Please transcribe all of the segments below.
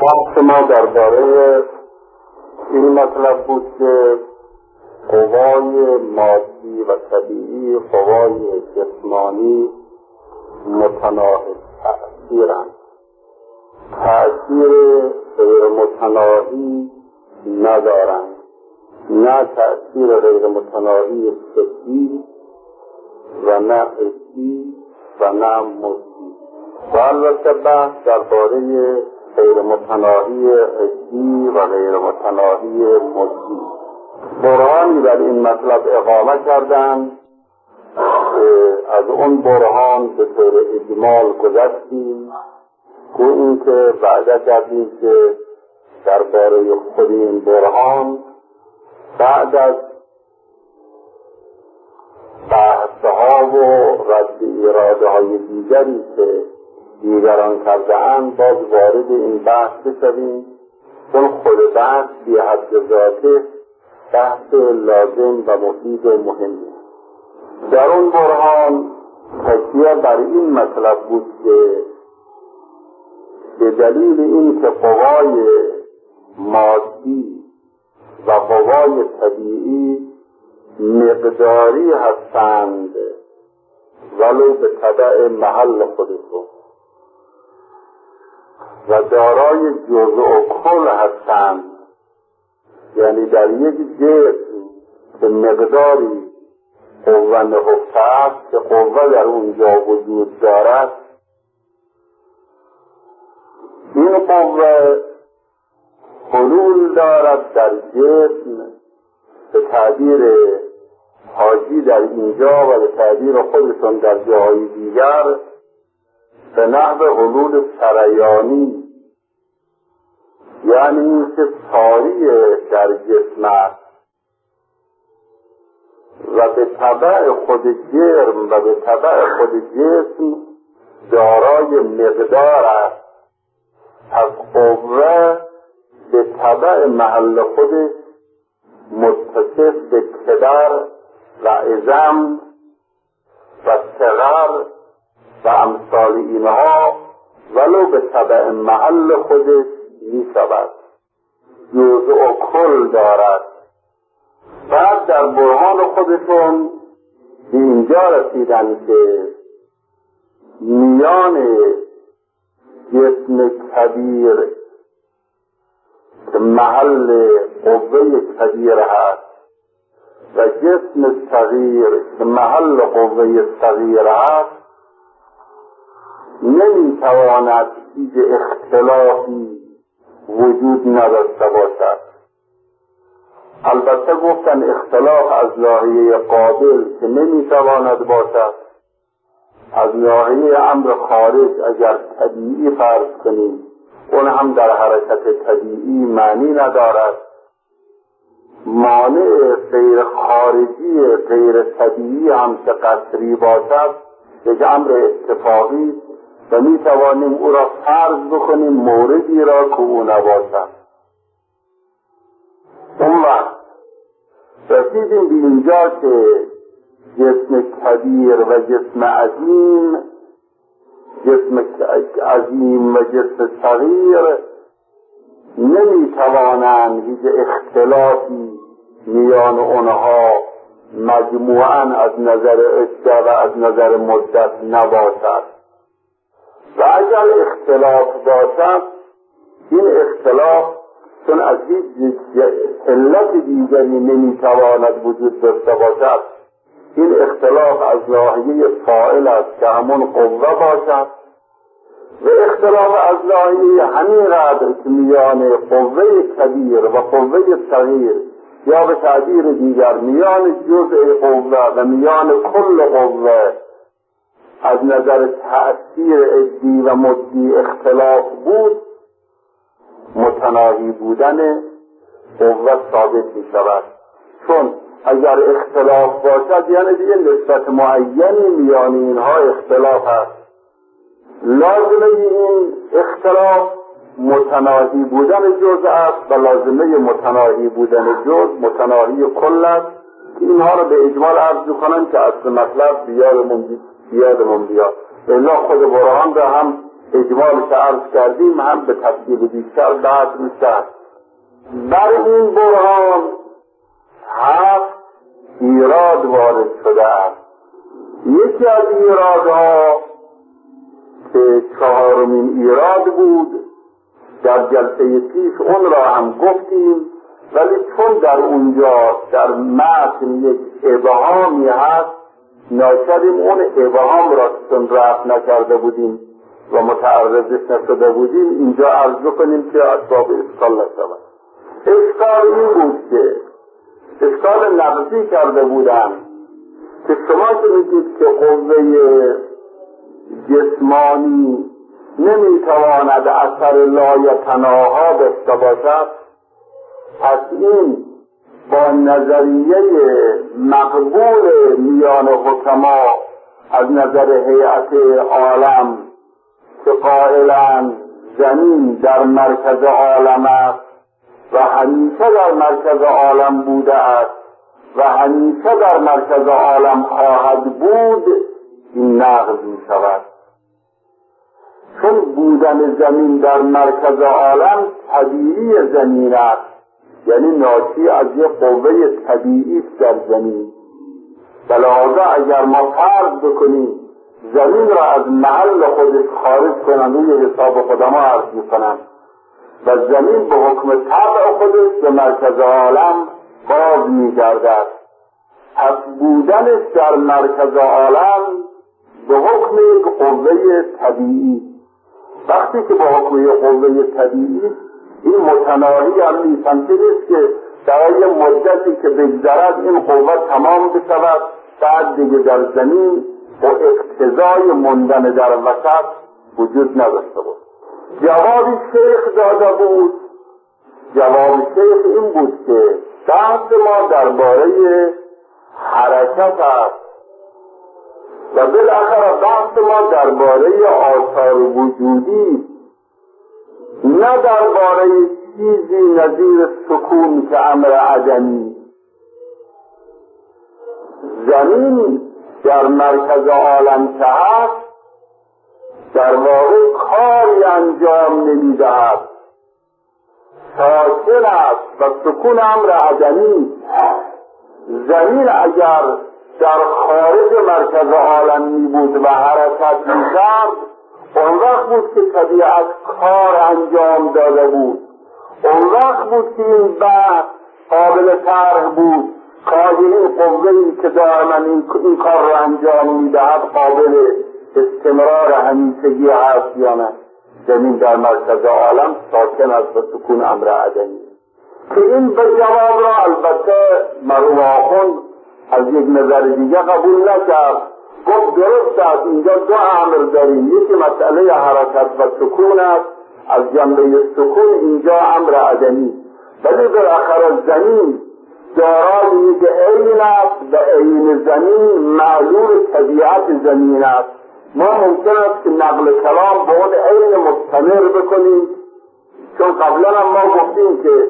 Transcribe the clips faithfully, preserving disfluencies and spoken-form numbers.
بحث ما درباره این مطلب بود که قوای مادی و طبیعی، قوای جسمانی متناهی تأثیرند، تأثیر غیر متناهی ندارند، نه تأثیر غیر متناهی حسی و نه حسی و نه مادی. و البته بحث درباره غیر متناهی حسی و غیر متناهی مادی برهانی بر این مطلب اقامه کردند. از اون برهان به طور اجمال گذشتیم، گو این که وعده کردیم که درباره خود این برهان بعد از بحثها و رد اراده های دیگری که دیگران کرده اند باز وارد این بحث بشویم، چون خود بحث بی حد ذاته بحث لازم و مفید و مهمی. در اون برهان تکیه بر این مطلب بود که به دلیل این که قوای مادی و قوای طبیعی مقداری هستند ولو به تبع محل خودشون و دارای جزء و کل هستند، یعنی در یک جسم که مقداری قوه نهفته است که قوه در اونجا وجود دارد، این قوه حلول دارد در جسم به تعبیر حاجی در اینجا و به تعبیر خودشون در جاهای دیگر به نحو حلول سریانی، یعنی این که ساری در جسم است و به تبع خود جرم و به تبع خود جسم دارای مقدار است. از قوه به تبع محل خودش متصف به کبر و عظم و صغر و امثال اینها ولو به تبع محل خودش می شود، جزء و کل دارد. بعد در برهان خودشون به اینجا رسیدن که میان جسم کبیر که محل قوه کبیر هست و جسم صغیر که محل قوه صغیر هست نمیتواند هیچ اختلافی وجود نداشته باشد. البته گفتن اختلاف از ناحیه قابل که نمیتواند باشد، از ناحیه امر خارج اگر طبیعی فرض کنیم اون هم در حرکت طبیعی معنی ندارد. مانع غیر خارجی غیر طبیعی هم که قصری باشد یک امر اتفاقی و می توانیم او را فرض بکنیم موردی را که او نباشد. اون وقت رسیدیم به اینجا که جسم کبیر و جسم عظیم، جسم عظیم و جسم صغیر نمی توانند هیچ اختلافی میان اونها مجموعاً از نظر عده و از نظر مدت نباشد. و اگر اختلاف باشد این اختلاف چون از هیچ علت دیگری نمیتواند وجود داشته باشد، این اختلاف از ناحیه فاعل است که همون قوه باشد و اختلاف از ناحیه همین قدر که میان قوه کبیر و قوه صغیر یا به تعبیر دیگر میان جزء قوه و میان کل قوه از نظر تأثیر عدی و مدی اختلاف بود، متناهی بودن قوه ثابت می شود. چون اگر اختلاف باشد یعنی دیگه نسبت معینی میان اینها اختلاف هست. لازمه این اختلاف متناهی بودن جزء است و لازمه متناهی بودن جزء متناهی کل است که اینها رو به اجمال عرض کنم که اصل مطلب بیادمون بیاد. الا خود برهان را هم اجمالش عرض کردیم، هم به تفصیل بیشتر بعد میشه. بر این برهان هفت ایراد وارد شده است. یکی از ایرادها که چهارمین ایراد بود، در جلسه پیش اون را هم گفتیم، ولی چون در اونجا در متن یک ابهامی هست، ناشدیم اون ابهام را چون رفت نکرده بودیم و متعرضش نشده بودیم اینجا عرض بکنیم که اسباب اشکال نشود. اشکال این بود که اشکال نقضی کرده بودن که شما که میگید که قوه جسمانی نمیتواند اثر لایتناها داشته باشد، پس این با نظریه مقبول میان حکما از نظر هیئت عالم که قائلند زمین در مرکز عالم است و همیشه در مرکز عالم بوده است و همیشه در مرکز عالم خواهد بود، این نقض می شود. چون بودن زمین در مرکز عالم طبیعی زمین است، یعنی ناشی از یک قوه طبیعی در زمین. بلحاظه اگر ما فرض بکنیم زمین را از محل خودش خارج کنند، روی حساب خودما عرض میکنند و زمین به حکم طبع خودش به مرکز عالم باز میگردد، پس بودنش در مرکز عالم به حکم یک قوه طبیعی. وقتی که به حکم یک قوه طبیعی، این متناهی هم نیست، همچه نیست که برای مدتی که بگذرد این قوه تمام بشود، بعد دیگه در زمین و اقتضای ماندن در وسط وجود نداشته بود. جواب شیخ داده بود، جواب شیخ این بود که بحث ما درباره حرکت است و بالاخره بحث ما درباره آثار وجودی، نه درباره چیزی نظیر سکون که امر عدمی. زمین در مرکز عالم که هست در واقع کاری انجام نمیدهد، ساکن است و سکون امر عدمی. زمین اگر در خارج مرکز عالم می بود و حرکت می کرد، اون وقت بود که طبیعت کار انجام داده بود، اون وقت بود که این بحث قابل طرح بود، کاری این قوه‌ای که دائما این, این کار را انجام می دهد قابل استمرار همیشگی هست یا نه. زمین در مرکز عالم ساکن است و سکون امر عدمی. که این به جواب را البته مرحوم آخوند از یک نظر دیگه قبول نکرد، گفت درست است اینجا دو امر داریم، یکی مسئله حرکت و سکون است، از جنبه سکون اینجا امر عدمی، ولی بالاخره زمین دارای یک عین است و عین زمین معلول طبیعت زمین است. ما ممکن است که نقل کلام به اون عین مستمر بکنیم، چون قبلا هم ما گفتیم که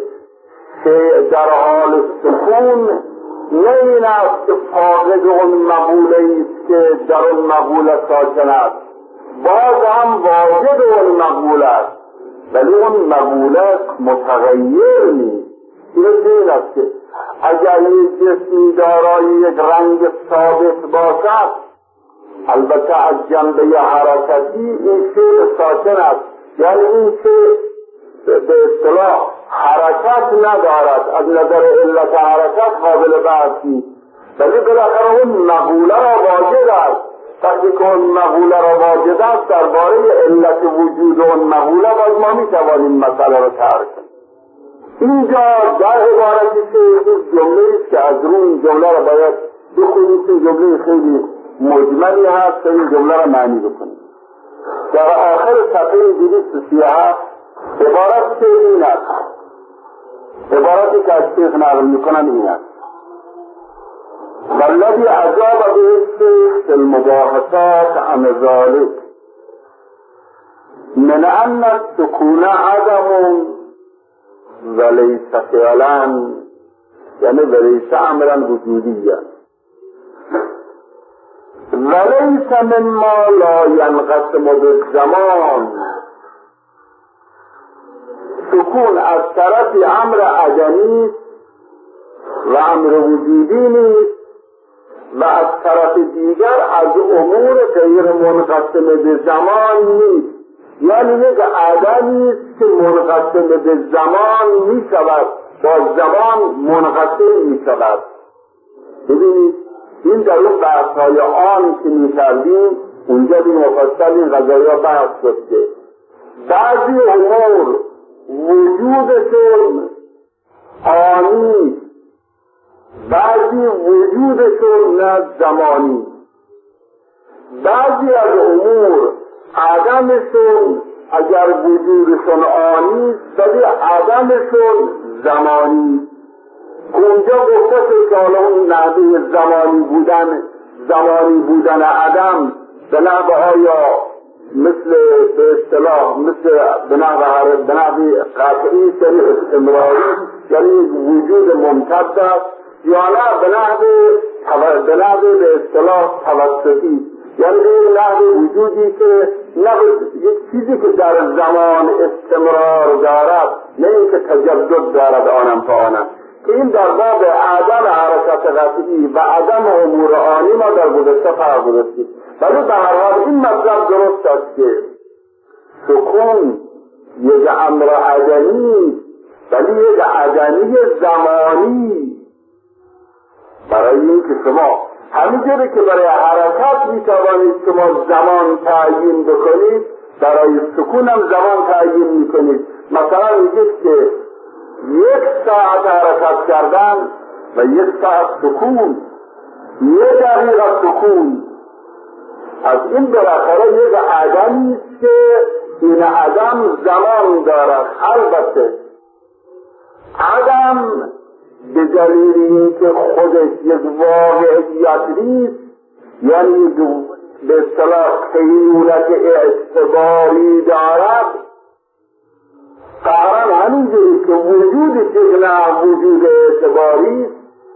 در حال سکون نه این است که فاقد اون مقوله است که در اون مقوله ساکن است، باز هم واجد اون مقوله است، ولی اون مقوله متغیر نیست. این است که اگر یک جسمی دارای یک رنگ ثابت باشد، البته از جنبه حرکتی این شیء ساکن است، یعنی این شیء به اصطلاح حرکت ندارد، از نظر علت حرکت قابل بحث نیست، ولی بالاخره اون مقوله را واجد است. وقتی که اون مقوله را واجد است، درباره علت وجود اون مقوله باز ما میتوانیم مسئله را طرح کنیم. اینجا در عبارت شیخ جمله است که از روی این جمله را باید بخونید، این جمله خیلی مجملی هست، این جمله را معنی بکنید. در آخر صفحه دویست و سی و هفت عبارت که این است، عبارتی که از شیخ نقل میکنن این است: والذی اجاب به الشیخ فی المباحثات عن ذلک من ان السکون عدم ولیس فعلا، یعنی ولیس امرا وجودیا، ولیس مما لا ینقسم بالزمان. سکون از طرف امر عدمی و امر وجودی نیست و از طرف دیگر از امور غیر منقسم به زمان نیست. یعنی یک عدمی است که منقسم به زمان می شود، با زمان منقسم می شود. ببینید این در اون بحث‌های عامی که می کردیم اونجا بی مفصل این قضایا بحث شد که بعضی امور وجودشون آنی، بعضی وجودشون نه زمانی، بعضی از امور عدمشون اگر وجودشون آنی ولی عدمشون زمانی. اونجا گفته که حالا اون نحوه زمانی بودن زمانی بودن عدم به نحوه آیا مثل به اصطلاح مثل به نحوه به نحوه قطعی یعنی استمراری یعنی وجود ممتد است یا نه به نحوه به نحوه به اصطلاح توسطی یعنی به نحوه وجودی که نه یک چیزی که در زمان استمرار دارد نه اینکه تجدد دارد آنم تا آنم، که این در باب عدم حرکت قطعی و عدم امور آنی ما در گذشته فرق گذاشتیم. ولی به هر حال این مطلب درست است که سکون یک امر عدمی ولی یک عدمی زمانی، برای این که شما همینجوری که برای حرکت میتوانید شما زمان تعیین بکنید برای سکون هم زمان تعیین میکنید. مثلا میگید که یک ساعت حرکت کردن و یک ساعت سکون، یک دقیقه سکون، از این بالاخره یک عدمی است که این عدم زمان دارد. البته عدم به دلیل اینکه خودش یک واقعیت نیست، یعنی به اصطلاح کیفیت اعتباری دارد، قرار همینجوری که وجود نه وجود اعتباری،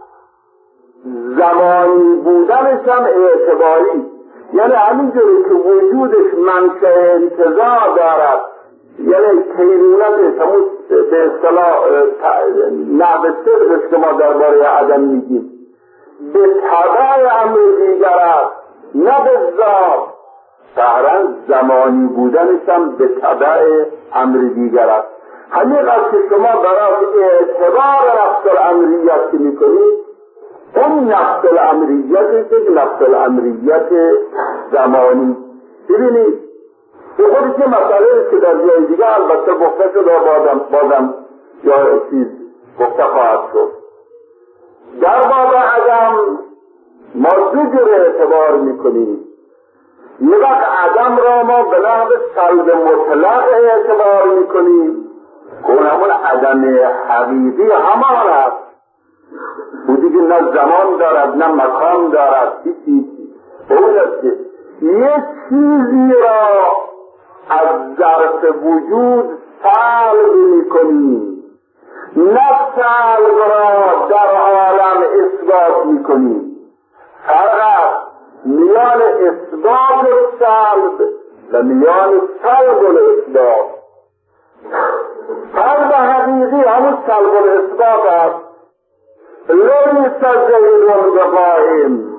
زمانی بودنش هم اعتباری، یعنی همینجوری که وجودش منشأ انتزاع دارد، یعنی کیفیت همون به اصطلاح نحو صدقش که ما درباره عدم میگیم به تبع امر دیگر است نه به ذات، قهرن زمانی بودنش هم به تبع امر دیگر است. همین قصد که شما برای اعتبار نفس الامریت که میکنید اون نفس الامریت است، نفس الامریت زمانی. ببینید به خودی که مسئله که در جای دیگه البته گفته شد و بازم, بازم یا چیز گفته خواهد شد. در باب عدم ما دو جور اعتبار میکنیم. یه وقت عدم را ما به نحو سلب مطلق اعتبار میکنیم که اون همون عدم حقیقی همان است، بودی که نه زمان دارد نه مکان دارد، هیچی. اون است که یک چیزی را از ظرف وجود سلب میکنیم، نه سلب را در عالم اثبات میکنیم. فرق میان اثبات سلب و میان سلب و اثبات. سلب حقیقی همون سلب و اثبات است. لیس زید بقائم،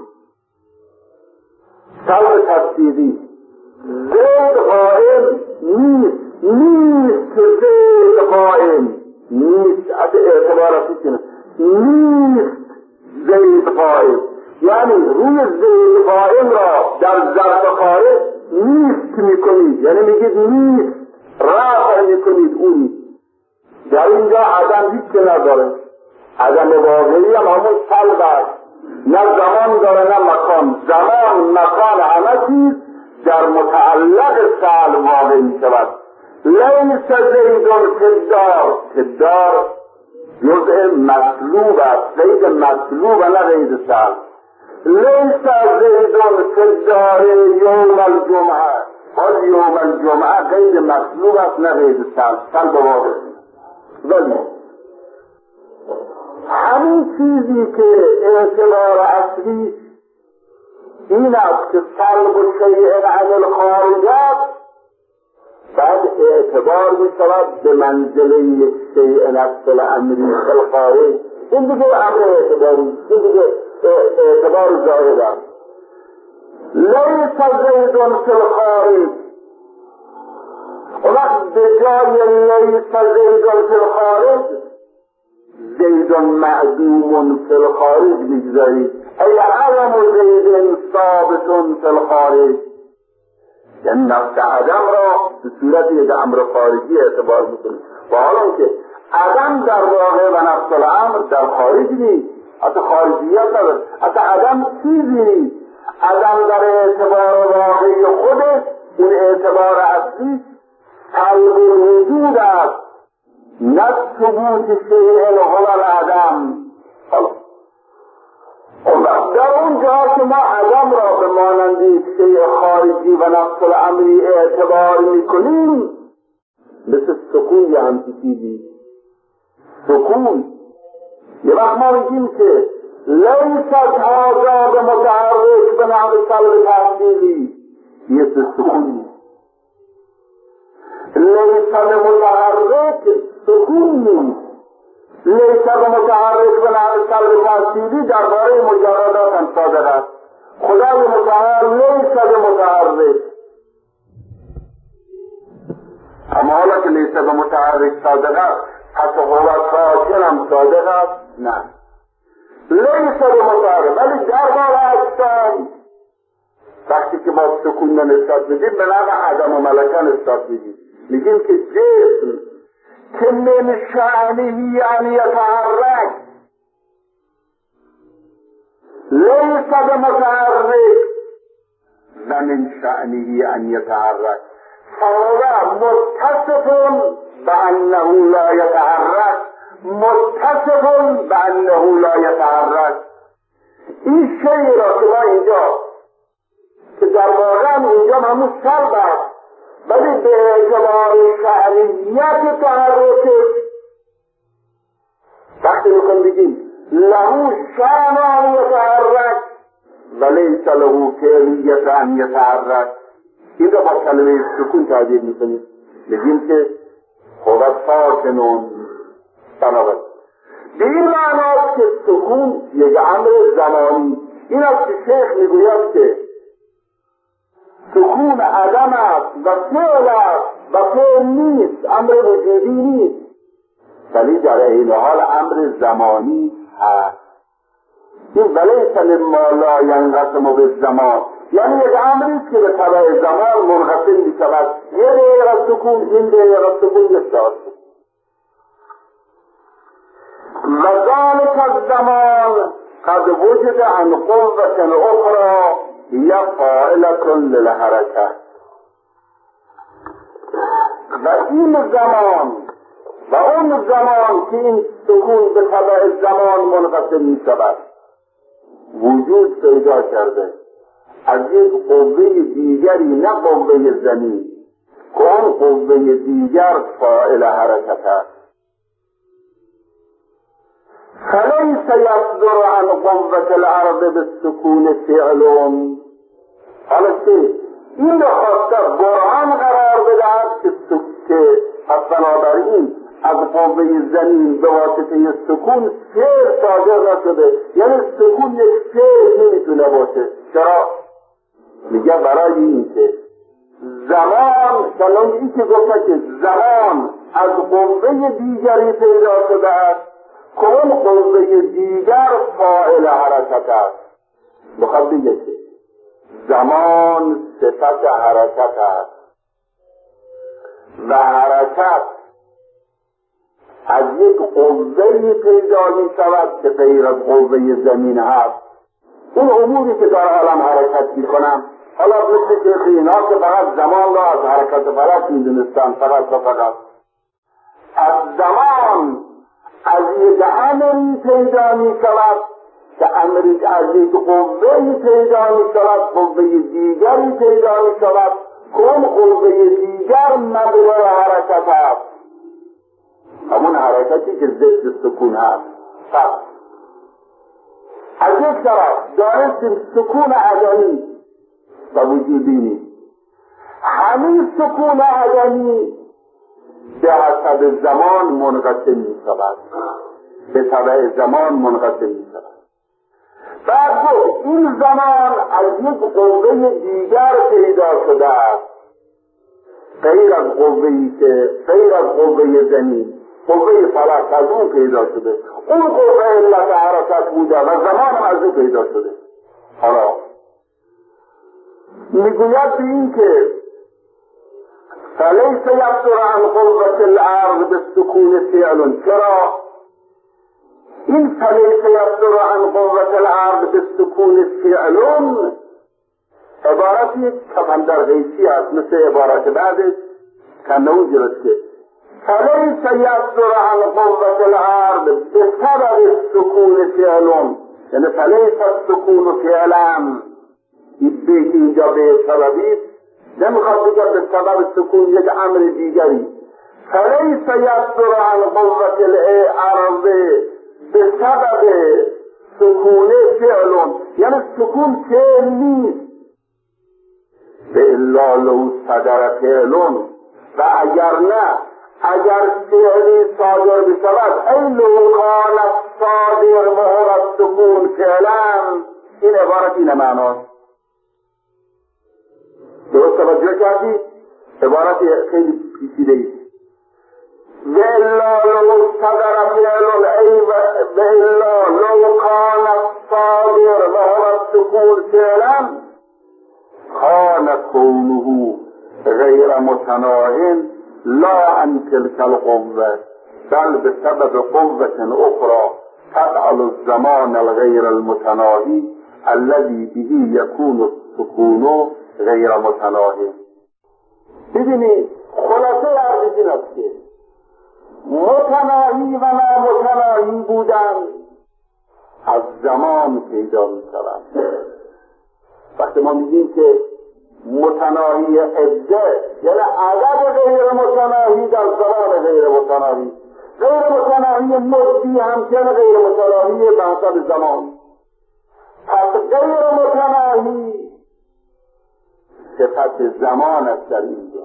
سلب تصدیقی. زید قائم نیست، نیست زید قائم نیست، از اعتباراتی کنه نیست زید قائم، یعنی روی زید قائم را در ظرف خارج نیست میکنید، یعنی میگید نیست، رفع میکنید اونی. در اینجا عدم هیچ که نداره، عدم واقعی هم همون سلب است، نه زمان داره نه مکان. زمان مکان همه چیز در متعلق سلب واقع می شود. لیس زیدون فدار، فدار جزء مطلوب است، زید مطلوب نه غیر سلب. لیس زیدون فدار یوم الجمعه، باز یوم الجمعه غیر مطلوب است نه غیر سلب، سلب واقع. ولی همین چیزی که اعتبار اصلی این است که سلب شیء عن الخارج است، بعد اعتبار می شود به منزله یک شیء نفس الامری فی الخارج. این دیگه امر اعتباری، این دیگه اعتبار زائد است. لیس زید فی الخارج، وقت به جای لیس زید فی الخارج زید معدوم فی الخارج میگذارید. ای علم زید ثابت فی الخارج، یعنی نفس عدم را به صورت یک امر خارجی اعتبار میکنید، و حالا که عدم در واقع و نفس الامر در خارج نیست، حتی خارجیت نداره، حتی عدم چیزی نیست. عدم در اعتبار واقعی خودش، این اعتبار اصلی قلب الوجود است، نه ثبوت شیء هو العدم. حالا در اون جا که ما عدم را به مانند یک شیء خارجی و نفس الامری اعتبار میکنیم، مثل سکون یا همچی چیزی، سکون یه وقت ما میگیم که لیست هذا به متحرک به نحو سلب تحصیلی، یه سکونی. لیست به متحرک سکون نیست. لیست به متحرک به نحو سلب تحصیلی درباره مجردات هم صادق است. خدای متعال لیست به متحرک، اما حالا که لیست به متحرک صادق است، حتی هو ساکن هم صادق است؟ نه، لیست به متحرک. ولی درباره اجسام وقتی که با سکون نسبت میدیم به نحو عدم و ملکه نسبت میدیم، میگیم که جسم که من شأنه ان یتحرک لیست به متحرک و من شأنه ان یتحرک، فهو متصف بانه لا یتحرک، متصف بانه لا یتحرک. این شیء را که ما اینجا که در واقع اینجا همون سلب است، ولی به اعتبار شأنیت تحرک وقتی میخوام بگیم له شأن ان یتحرک و لیس له فعلیت ان یتحرک، این را با کلمه سکون تعبیر میکنیم، میگیم که هو ساکنون. بنابراین به این معناست که سکون یک امر زمانی. این است که شیخ میگوید که سکون عدم است و فعل است و فعل نیست، امر وجودی نیست، ولی در این حال امر زمانی هست. این ولیس لما لا ینقسم بالزمان، یعنی یک امری که به تبع زمان منقسم میشود، یه دقیقه از سکون، این دقیقه از سکون بسیار. و ذلک الزمان قد وجد عن قوة اخرى هي فاعلة للحرکت. و این زمان و اون زمان که این سکون به تبع زمان منقسم می شود وجود پیدا کرده از یک قوه دیگری، نه قوه زمین، که اون قوه دیگر فاعل حرکت است. فلیس یصدر عن قوة الارض بالسکون فعلون. حالا که این را خواسته برهان قرار بدهد که پس بنابراین از قوه زمین به واسطه سکون فعل صادر نشده، یعنی سکون یک فعل نمیتونه باشه. چرا؟ میگه برای این که زمان، چنان این که گفته که زمان از قوه دیگری پیدا شده است که اون قوه دیگر فاعل حرکت است. بخواد بگه که زمان صفت حرکت است و حرکت از یک قوه‌ای پیدا می شود که غیر از قوه زمین هست. اون اموری که در عالم حرکت می کنم، حالا مثل که اینا که فقط زمان را از حرکت فلک می دونستن، فقط و فقط از زمان از یک امری پیدا می شود که امری از یک قوه‌ای پیدا می شود، قوه دیگری پیدا می شود که اون قوه دیگر مدار حرکت هست، همون حرکتی که ضد سکون هست. پس از یک طرف دانستیم سکون عدمی و وجودی نیست. همین سکون عدمی به حسب زمان منقسم می شود، به تبع زمان منقسم می شود. بعد گفت این زمان از یک قوه دیگر پیدا شده است، غیر از قوه‌ای که غیر از قوه زمین، قوه فلک از اون پیدا شده. اون قوه علت حرکت بوده و زمان هم از اون پیدا شده. حالا میگوید به این که فلیس یفتر عن قوة الارض بالسکون فعل. چرا؟ این فلیس یفتر عن قوة الارض بالسکون فعل عبارتی کم در غیشی است، مثل عبارت بعدش کنون جرد که فلیس یفتر عن قوة الارض بسبب السکون فعل، یعنی فلیس السکون فعلا. این بیت اینجا به سببی نمیخواد بگه به سبب سکون یک امر دیگری. فلیس یفتر عن قوة الارض به سبب سکون فعل، یعنی سکون فعل نیست. به الا لو صدر فعل، و اگر نه، اگر فعلی صادر بشود ای لو کان صادر مهر السکون فعلا. این عبارت این معناست. درست توجه کردی؟ عبارت خیلی پیچیده است. و الا لو صدر فعل ای و الا لو کان صادر مهر السکون فعلا کان کونه غیر متناهٍ لا عن تلك القوة بل بسبب قوة أخرى تفعل الزمان الغير المتناهي الذي به يكون السكون غیر متناهی. ببینید خلاصه عرض این است که متناهی و نامتناهی بودن از زمان پیدا می شود. وقتی ما میگیم که متناهی عده، یعنی عدد غیر متناهی در زمان غیر متناهی. غیر متناهی مدی همچنین غیر متناهی به حسب زمان. پس غیر متناهی صفت زمان است. در اینجا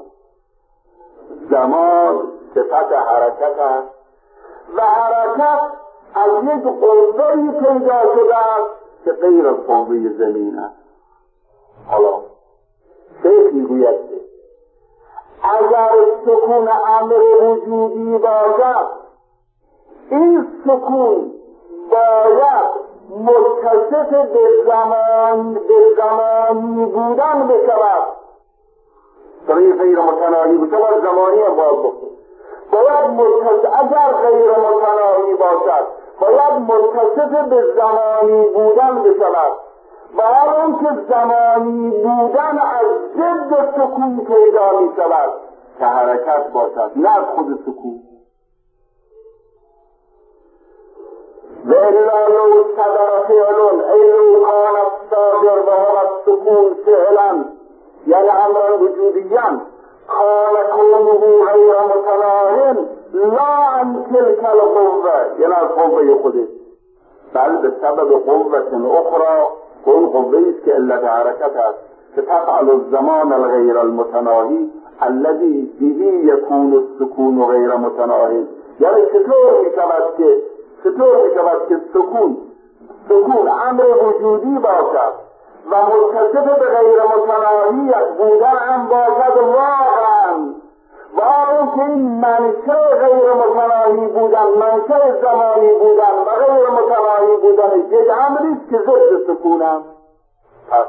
زمان صفت حرکت است و حرکت از یک قوه‌ای پیدا شده است که غیر از قوه زمین است. حالا شیخ میگوید که اگر سکون امر وجودی باشد، این سکون باید متصف به زمان به زمانی بودن بشود. برای غیر متناهی باشد باید زمانی هم باید باشد. باید متصف، اگر غیر متناهی باشد باید متصف به زمانی بودن بشود. و حال که زمانی بودن از ضد سکون پیدا می شود که حرکت باشد، نه از خود سکون. و الا لو صدر فعل ای لو کان الصادر و هو السکون فعلا، یعنی امرا وجودیا کان کونه غیر متناهٍ لا عن تلك القوة، یعنی از قوه خودش، بل به سبب قوة اخرى، اون قوه است که علت حرکت است که تفعل الزمان الغیر المتناهی الذي به یکون السکون غیر متناهی. یعنی چطور می شود که چطور می شود که سکون سکون امر وجودی باشد و متصف به غیر متناهی بودن هم باشد واقعا، و اون که این منشأ غیر متناهی بودن، منشأ زمانی بودن و غیر متناهی بودن یک امری است که ضد سکون است. پس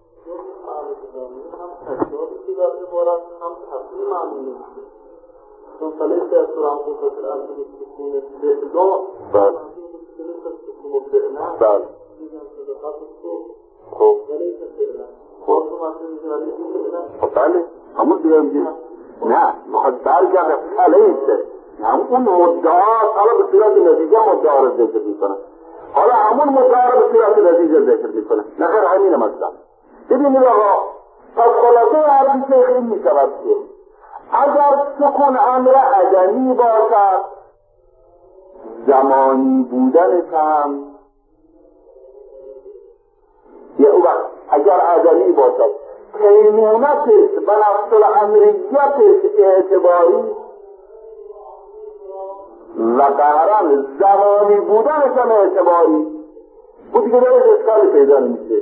non salesse a Turanco per l'altro di scuole del do, بله بله خب بله همون دیگه میگه نه میخواد برگرده فلیسه، هم اون مدعا حالا به صورت نتیجه مدعا رو ذکر میکنه. حالا همون مدعا رو به صورت نتیجه ذکر میکنه، نه خیر همینه مثلا. ببینید آقا، پس خلاصه حرفی شیخ این میشود که اگر سکون امر عدمی باشد، زمانی بودنش هم اگر عدمی باشد قیمونتش و نفس الامریتش اعتباری و قهرن زمانی بودنش هم اعتباری بود دیگه درش اشکالی پیدا نمیشه.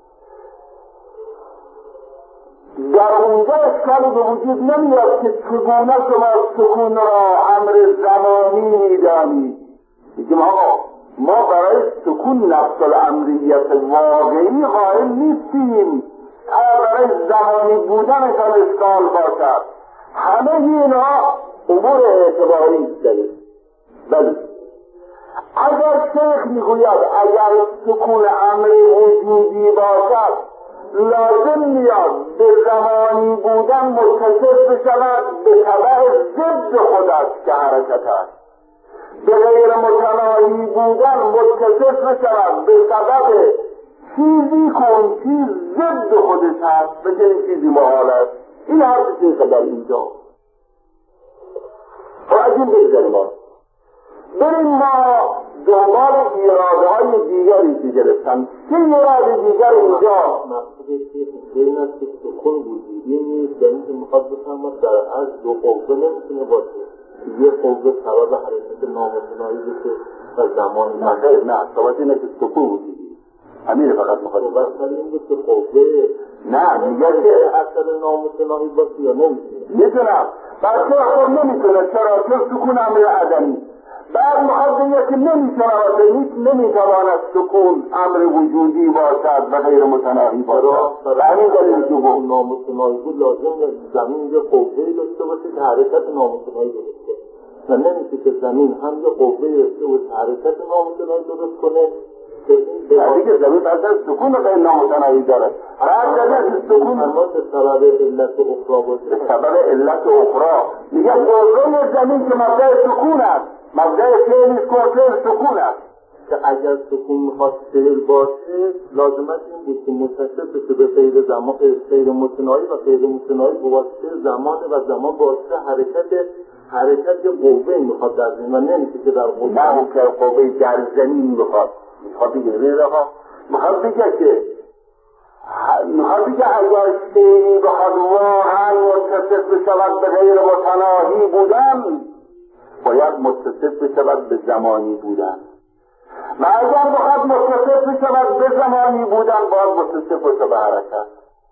در اونجا اشکالی به وجود نمیاد که چگونه شما سکون را امر زمانی میدانید. میگیم آقا ما برای سکون نفس الامریت واقعی قائل نیستیم، اگر برای زمانی بودنش هم اشکال باشد. همه اینها امور اعتباری است. بله اگر شیخ میگوید اگر سکون امر وجودی باشد لازم میاد به زمانی بودن متصف بشود به تبع ضد خودش که حرکت است، به غیر متناهی بودن متصف بشود به سبب چیزی که اون چیز ضد خودش هست به چنین چیزی محال است. این حرف شیخ در اینجا. و از این بگذاریم ما بریم ما دنبال ایراده های دیگری که گرفتن. چه ایراده دیگر اینجا؟ مقصود شیخ این است که سکون وجودی نیست، در این که میخواد بفرماد در از دو قوه نمیتونه باشه. یه قوه سبب حرکت نامتناهی بشه و زمان نه نه سبب اینه که سکون وجودی همین فقط میخواد بس این بود که قوه نه میگه که اثر نامتناهی باشه یا نمیتونه. میتونم بس چرا خود نمیتونه؟ چرا؟ چرا سکون امر عدمی. بعد میخواد بگه که نمیتواند نمیتواند سکون امر وجودی باشد و غیر متناهی باشد. و همین دلیل دوم نامتناهی بود لازم زمین یه قوه‌ای داشته باشه که حرکت نامتناهی درست کنه و نمیشه که زمین هم یه قوه‌ای داشته باشه حرکت نامتناهی درست کنه. دیگه زمین بعد از سکون غیر نامتناهی داره. بعد از سکون اما به سبب علت اخرى باشه. به سبب علت اخرى میگه قوه زمین که مبدأ سکون است، مبدأ فعل فعل سکون است. که اگر سکون میخواد فعل باشه لازمت این بود که متصف بشه به غیر زمان غیر متناهی و غیر متناهی به واسطه زمان و زمان واسطه حرکت حرکت قوه میخواد در زمین و نمیشه که در قوه نه اون که قوه در زمین میخواد میخواد بگه ریرها میخواد بگه که میخواد بگه اگر فعلی بخواد واقعا متصف بشود به غیر متناهی بودن باید متصف بشود به زمانی بودن و اگر بخواد متصف بشود به زمانی بودن باید متصف بشه به حرکت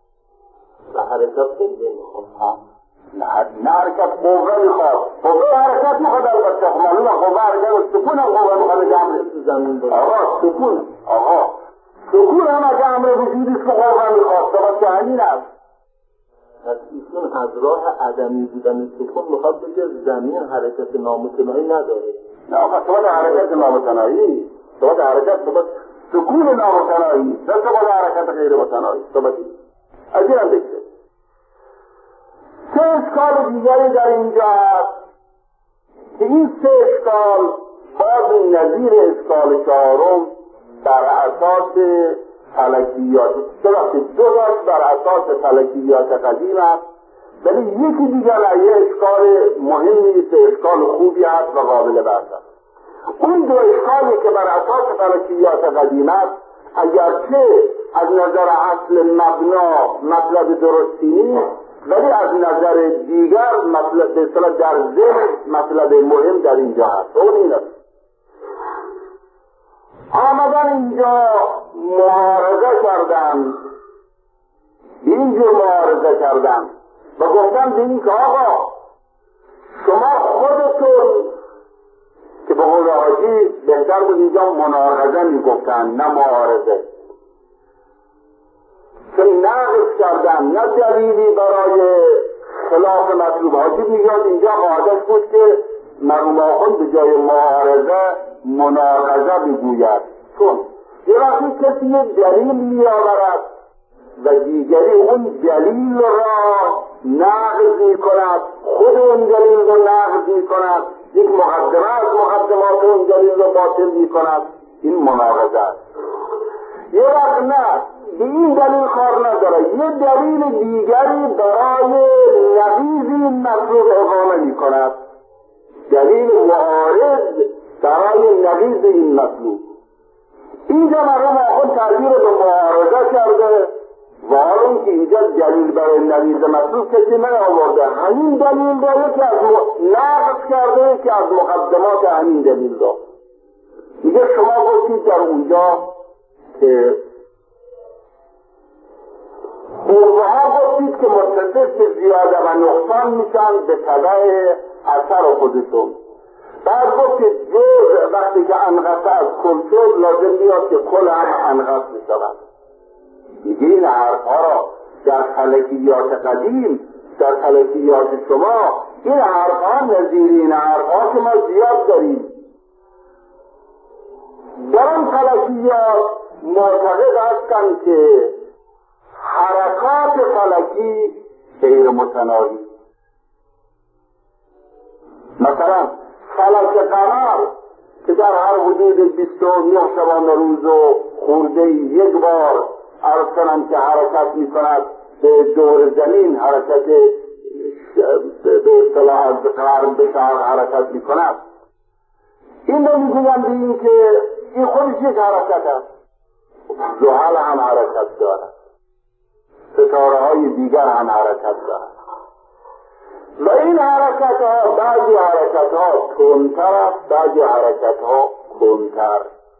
و حرکت قوه میخواد. نه نه حرکت قوه میخواد. قوه حرکت میخواد البته معلومه قوه حرکت و سکون هم قوه میخواد جمع زمین باشه. آقا سکون آقا سکون هم اگه امر وجودی که قوه میخواد سبب که همین است. پس ایشون از راه عدمی بودن سکون میخواد بگه زمین حرکت نامتناهی نداره. نه آقا سبب حرکت نامتناهی سبب حرکت سبب سکون نامتناهی نه سبب حرکت غیر متناهی. سبب از این هم بگذاریم. سه اشکال دیگری در اینجا هست که این سه اشکال باز نظیر اشکال چهارم بر اساس فلکیات ببخشید دو تاش بر اساس فلکیات قدیم است ولی یکی دیگر یه اشکال مهمی است، اشکال خوبی است و قابل بحث است. اون دو اشکالی که بر اساس فلکیات قدیم است اگرچه از نظر اصل مبنا مطلب درستی نیست ولی از نظر دیگر مطلب به اصطلاح در ذهن مطلب مهم در اینجا هست. اون این است آمدن اینجا معارضه کردن به اینجور معارضه کردن و گفتن به این که آقا شما خودتون که به قول حاجی بهتر بود اینجا مناقضه می گفتن نه معارضه که نقض کردن نه دلیلی برای خلاف مطلوب. حاجی میگوید اینجا قاعدش بود که مرحوم آخوند به جای معارضه مناقضه بگوید چون یه وقتی کسی یه دلیل میآورد و دیگری اون دلیل را نقض میکند خود اون دلیل را نقض میکند یک مقدمه از مقدمات اون دلیل را باطل میکند این مناقضه است. یه وقت نه به این دلیل کار نداره یه دلیل دیگری برای نقیض این مطلوب اقامه میکند دلیل معارض برای نقیض این مطلوب. اینجا مرحوم آخوند تعبیر به معارضه کرده و حالا اون که اینجا دلیل برای نبیذ مطلوب کسی نیاورده، همین دلیل داره که از نقص کرده که از مقدمات همین دلیل داره. میگه شما گفتید در اونجا که قوه ها گفتید که متصف به زیاده و نقصان میشن به تبع اثر خودشون. بعد گفتید جز وقتی که انقصه از کل شد لازم میاد که کل هم انقص میشود. میگه این حرفها را در فلکیات قدیم، در فلکیات شما این حرفها نظیر این حرفها که ما زیاد داریم. در آن فلکیات معتقد هستند که حرکات فلکی غیر متناهی. مثلا فلک قمر که در هر حدود بیست و نه شبانه روز و خورده یک بار عرض کنم که حرکت می کند به دور زمین، حرکت به اصطلاح از غرب به شرق حرکت می کند. این رو می گویم به این که این خودش یک حرکت است. زحل هم حرکت دارد، ستاره های دیگر هم حرکت دارد و این حرکت ها بعضی حرکت ها تندتر است، بعضی حرکت ها کندتر.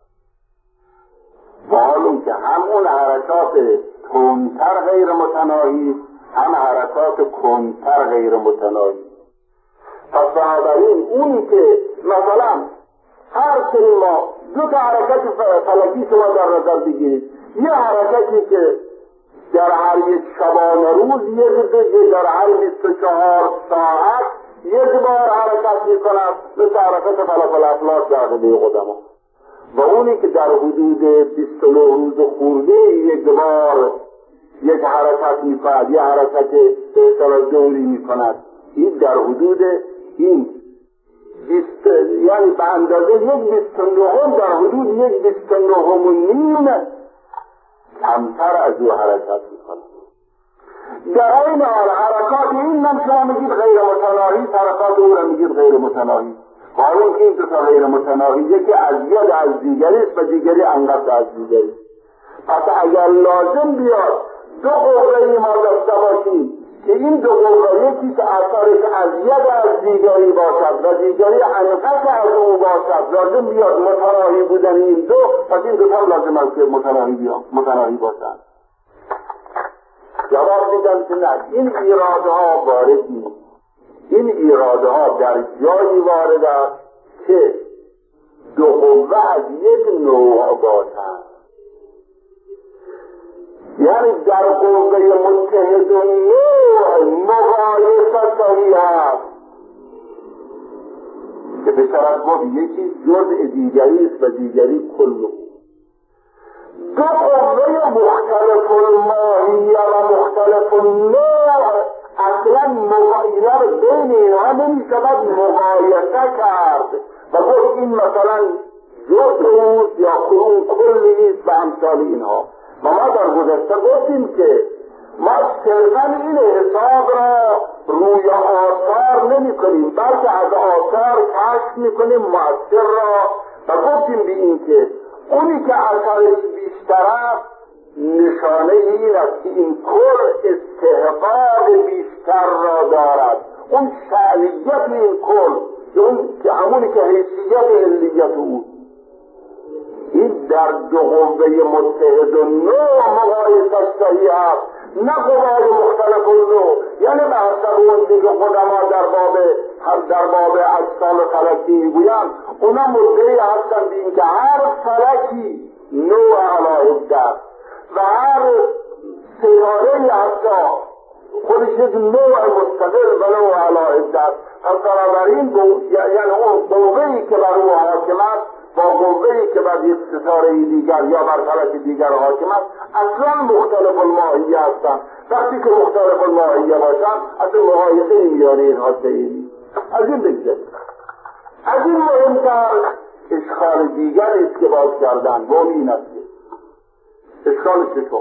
معلوم که هم اون حرکات تندتر غیر متناهی، هم حرکات کندتر غیر متناهی. پس بنابراین اونی که مثلا هر سری ما دو تا حرکت فلکی شما در نظر بگیرید، یه حرکتی که در هر یک شبانه روز یک دیگه در هر بیست و چهار ساعت یک بار حرکت میکند مثل حرکت فلک الافلاک در قبه قدما، و اونی که در حدود بیست و نه روز خورده یک بار یک حرکت میکند، یک حرکت به اصطلاح دوری میکند، این در حدود این بیست یعنی به اندازه یک بیست و نه در حدود یک بیست و نه و نیم کمتر از او حرکت میکنه. در این حال حرکات این من شما میگید غیر متناهی، حرکات او را میگید غیر متناهی. حالا که این دوتا غیر متناهی یکی ازیاد از دیگری است و دیگری انقدر از دیگری. پس اگر لازم بیاد دو قوه ما داشته باشیم که این دو قوه یکی که اثرش ازیاد از دیگری باشد و دیگری انقدر از او باشد، لازم بیاد متناهی بودن این دو، پس این دو هم لازم است که متناهی بیاد متناهی باشد. جواب میدن که نه، این ایراده ها وارد نیست. این ایراده ها در جایی وارد است که دو قوه از یک نوع باشند. یعنی در قوه متحد و نوع مقایسه صحیح است که به طرف گفت یکی جزء دیگری است و دیگری کل. دو قوه مختلف الماهیه و مختلف النوع اصلا مقایسه بین اینها نمیشود مقایسه کرد و گفت این مثلا جزء اوست یا اون کلی است و امثال اینها. ما در گذشته گفتیم که ما صرفا این حساب را روی آثار نمی کنیم، بلکه از آثار کشف می کنیم مؤثر را و گفتیم به این که اونی که اثرش بیشتر است نشانه این است که این کل استحقاق بیشتر را دارد. اون شأنیت این کل اون که همونی که حیثیت علیت او، این در دو قوه متحد و نوع مقایسه صحیح است، نه قوای مختلف النوع. یعنی به حسب اون دیگه قدما در باب در باب اجسام فلکی میگویند اونا مدعی هستند به اینکه هر فلکی نوع علاهده است و هر سیاره‌ای حتی خودش یک نوع مستقل و نوع علاهده است. پس بنابراین یعنی اون قوه‌ای که بر او حاکم است با قوه‌ای که بر یک ستاره دیگر یا بر فلک دیگر حاکم است اصلا مختلف الماهیه هستند. وقتی که مختلف الماهیه باشند اصلا مقایسه میان اینها صحیح. از این بگذاریم. از این مهمتر اشکال دیگری است که باز کردن و این است اشکال ششم.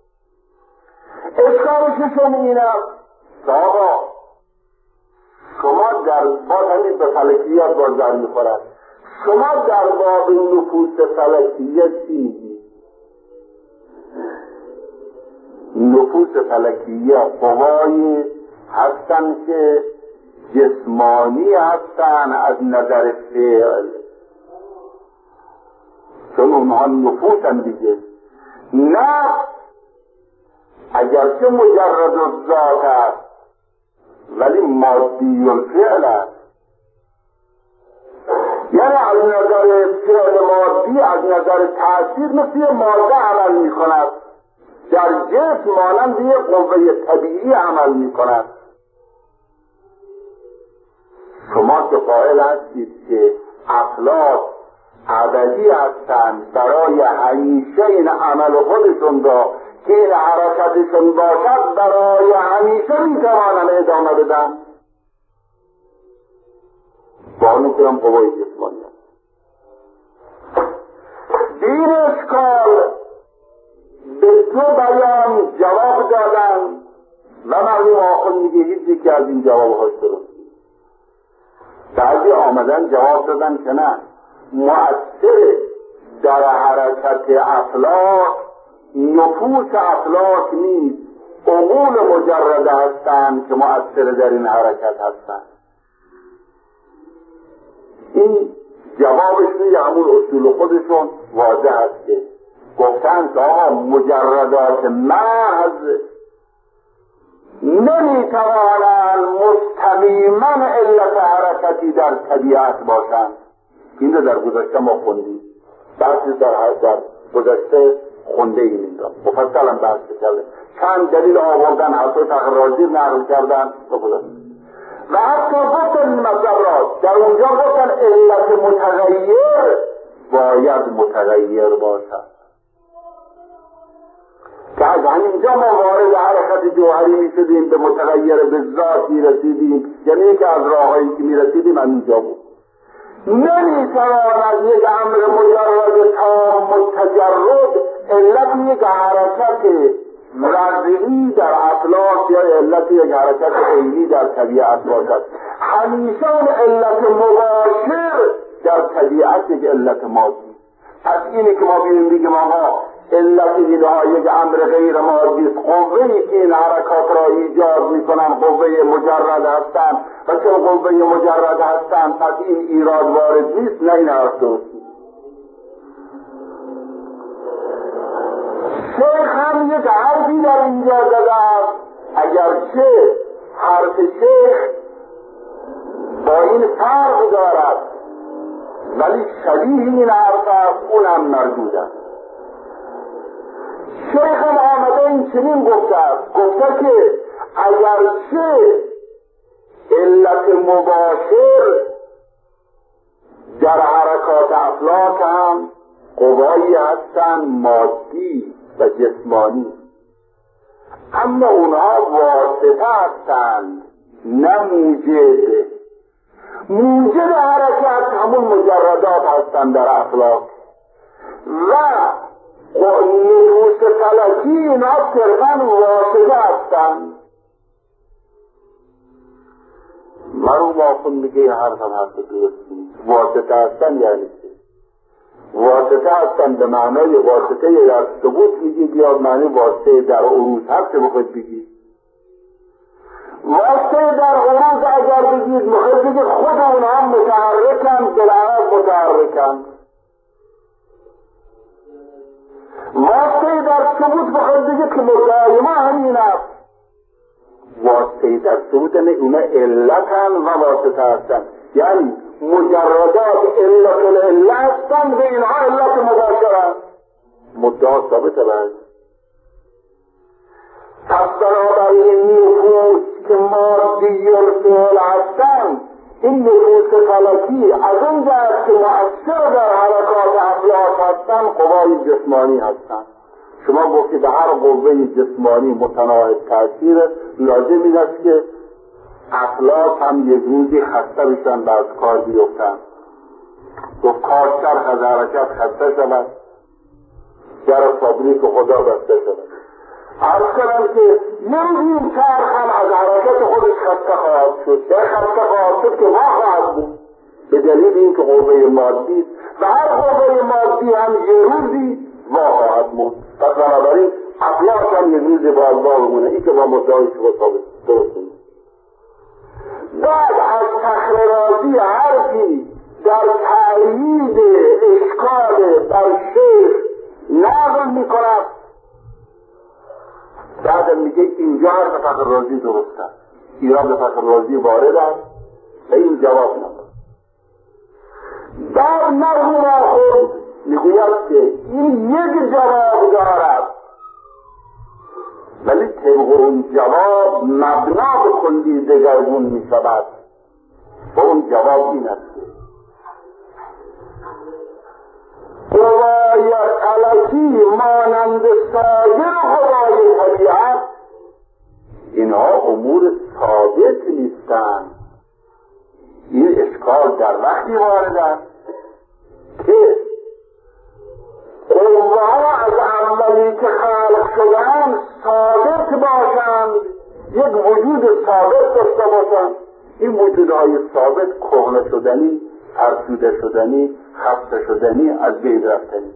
اشکال ششم این است که آقا شما در باز همین به فلکیات باز در میخورد، شما در باب نفوس فلکیه چی میگید؟ نفوس فلکیه قوای هستن که جسمانی هستن از نظر فعل، چون اونها نفوسن دیگه. نفس اگرچه مجرد الذات است ولی مادی الفعل است، یعنی از نظر فعل مادی، از نظر تأثیر مثل ماده عمل می کند، در جسم مانند یک قوه طبیعی عمل می کند. شما که قائل هستید که افلاک ابدی هستند، برای همیشه این عمل خودشون را که این حرکتشون باشد برای همیشه می توانن ادامه بدن، با اون کنم قوای جسمانی هست. دین اشکال به دو بیان جواب دادن و مرحوم آخوند میگه هیچی که از این جواب هاش درست. بعضی آمدن جواب دادن که نه، مؤثر در حرکت افلاک نفوس افلاک نیست، عقول مجرده هستند که مؤثر در این حرکت هستند. این جوابش روی همون اصول خودشون واضح است که گفتن که آقا مجردات محض نمیتوانند مستقیما علت حرکتی در طبیعت باشند. این رو در گذشته ما خوندیم، بحثی در, در گذشته خونده این این را مفصلا بحث کرده، چند دلیل آوردن، حتی تقرازی نقل کردن و حتی گفتن این مطلب در اونجا گفتن علت متغیر باید متغیر باشد، که از همینجا ما وارد حرکت جوهری می شدیم، به متغیر به ذات می رسیدیم، یعنی که از راهایی که می رسیدیم همینجا بود. نمی تواند یک امر مجرد تام متجرد علت یک حرکت رضعی در افلاک یا علت یک حرکت عینی در طبیعت باشد. همیشه علت مباشر در طبیعت یک علت مادی. پس اینی که ما بیم بگیم آقا علت اینها یک امر غیر مادی است، قوه‌ای که این حرکات را ایجاد میکنن قوه مجرد هستند و چون قوه مجرد هستند پس این ایراد وارد نیست. نه، این حرف درست نیست. شیخ هم یک حرفی در اینجا زده است، اگرچه حرف شیخ با این فرق دارد ولی شبیه این حرف است، اونم مردود است. شیخ هم آمده این چنین گفته است، گفته که اگرچه علت مباشر در حرکات افلاک هم قوایی هستند مادی و جسمانی، اما اونها واسطه هستند نه موجد. موجد حرکت همون مجردات هستند در افلاک و نفوس فلکی اینا صرفاً واسطه هستند. مرحوم آخوند میگه حرف هم حرف درست نیست. واسطه هستند یعنی چه؟ واسطه هستند به معنای واسطه در ثبوت میگید یا معنی واسطه در عروض؟ هر چه بخواید بگید. واسطه در عروض اگر بگید میخواید بگید خود اونها متحرکند، بالعرض متحرکند. واسطه در ثبوت بخواید بگید که مدائما همین است. واسطه در ثبوت نه، اونا علتن و واسطه هستن، یعنی مجردات علت العله هستن و اینها علت مباشرن. مدعا ثابته باید. پس بنابراین نفوس که مادی الفعل هستن، این نفوس فلکی از اون جهت که مؤثر در حرکات افلاک هستن قوای جسمانی هستن. شما گفتید هر قوه جسمانی متناهب تأثیر، لازم این است که افلاک هم یک روزی خسته بشن و از کار بیفتن. گفت کارچرخ از حرکت خسته شود، در فابریک خدا بسته شود. عرض کنم که نمیدیم چرخ هم از حرکت خودش خسته خواهد شد، در خسته خواهد شد که ما خواهد بود به دلیل این که قوه مادی و هر قوه مادی هم یه روزی وا خواهد بود. پس بنابراین افلاک هم یک روز با الله بمونه، این که با مدعای شما ثابت درست نیست. بعد از فخر رازی حرفی در تأیید اشکال بر شیخ نقل می کند، بعد میگه اینجا حرف فخر رازی درست است، ایران به فخر رازی وارد است و این جواب ندارد. بعد مرحوم آخر میگوید که این یک جواب دارد، ولی طبق اون جواب مبنا به کلی دگرگون می شود و اون جواب این است که قوای فلکی مانند سایر قوای طبیعت اینها امور ثابت نیستند. این اشکال در وقتی وارد است که قوه‌ها از اولی که خلق شدن ثابت باشند، یک وجود ثابت داشته باشند. این وجودهای ثابت کهنه شدنی، فرسوده شدنی، خسته شدنی، از بین رفتنی.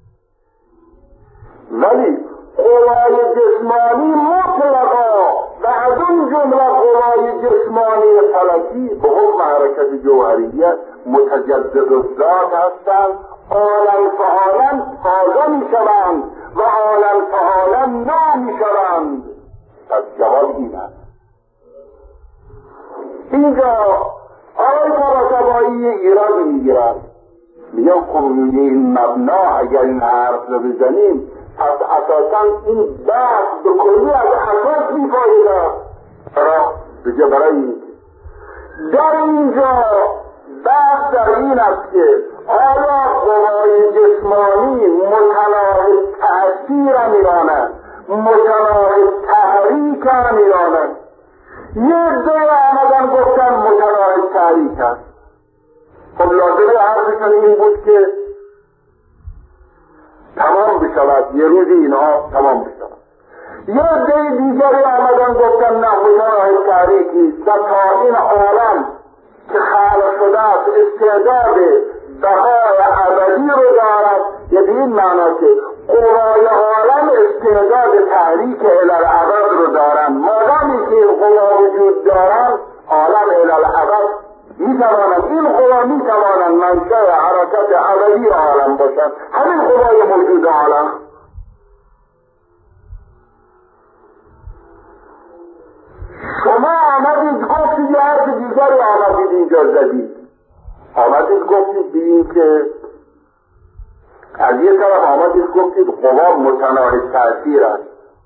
ولی قوای جسمانی مطلقا و از اون جمله قوای جسمانی فلکی به حکم حرکت جوهریت متجدد الذات هستند، عالم فعالم تازه می شوند و عالم فعالم نو می شوند. پس جواب این است. اینجا آقای طباطبایی ایرادی می گیرد، میگن خب این مبنا اگر این حرف رو بزنیم پس اساسا این بحث به کلی از اساس می پایده. برای بجه برای این در اینجا بحث در این است که آیا قوای جسمانی متناقض تأثیر میرانند، متناقض تحریک میرانند؟ یه عده آمدن گفتن متناقض تحریک است. خب لازمه حرفشون این بود که تمام بشود، یه روزی اینها تمام بشود. یه عده دیگری آمدن گفتن نه متناقض تحریک نیست و تا این عالم که خلق شده است استعداد بقای ابدی رو دارد. یعنی این معنا که قوای عالم استعداد تحریک الالعبد رو دارن. مادامی که این قوا وجود دارن عالم الالعبد می توانند، این قوا می توانند منشأ حرکت ابدی عالم باشند، همین قوای موجود عالم. شما آمدید گفتید یه حرف دیگری آمدید اینجا زدید، آمدید گفتید بگید که از یه طرف آمدید گفتید قوا متناقض تأثیر است،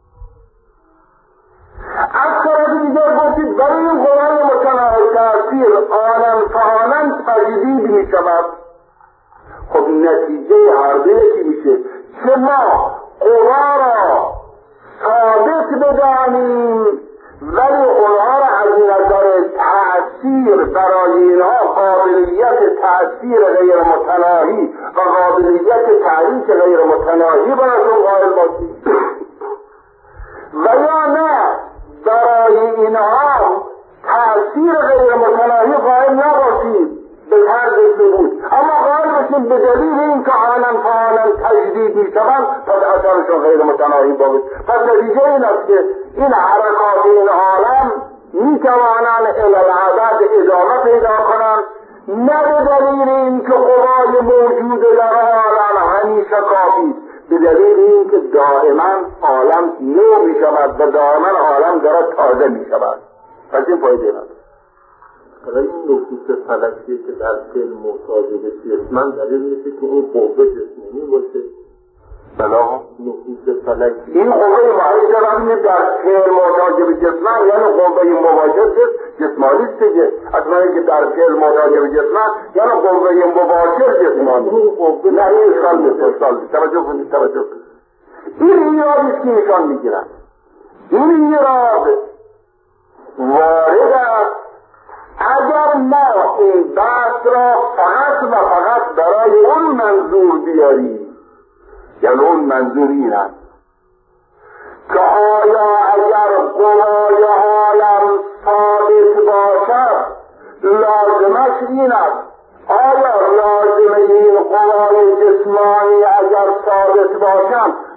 از طرف دیگر گفتید برای این قوای متناقض تأثیر عالم فعالا تجدید می شود. خب نتیجه هر دو یکی میشه که ما قوا را ثابت بدانیم ولی اونها را از نظر تأثیر برای اینها قابلیت تأثیر غیر متناهی و قابلیت تحریک غیر متناهی براشون قائل باشیم، و یا نه برای اینها تأثیر غیر متناهی قائل نباشیم به طرز ثبوت، اما قائل باشیم به دلیل اینکه عالم فعالا تجدید میشوند پس اثرشون غیر متناهی باشد. پس نتیجه این است که این حرکات این عالم میتوانند الالعدد ادامه پیدا کنند، نه به دلیل اینکه قوای موجود در عالم همیشه کافی، به دلیل اینکه دائما عالم نو میشود و دائما عالم دارد تازه میشود. پس این فایده ندارد. حالا این نفوس فلکی که در فعل محتاج به جسمن دلیل میشه که این قوه جسمانی باشه. بلا نفوس فلکی این قوه محیط رمید در فعل محتاج به جسمن، یعنی قوه مواجد جسمانی است دیگه. از من که در فعل محتاج به جسمن یعنی قوه مباشر جسمانی. نه این اشکال نیست، اشکال نیست. توجه کنید، توجه کنید. این ایرادی است که نشان میگیرن. این ایراد وارد است اگر ما این بحث را فقط و فقط برای اون منظور بیاریم، یعنی اون منظور این است که آیا اگر قوای عالم ثابت باشد لازمش این است، آیا لازم این قوای جسمانی اگر ثابت باشند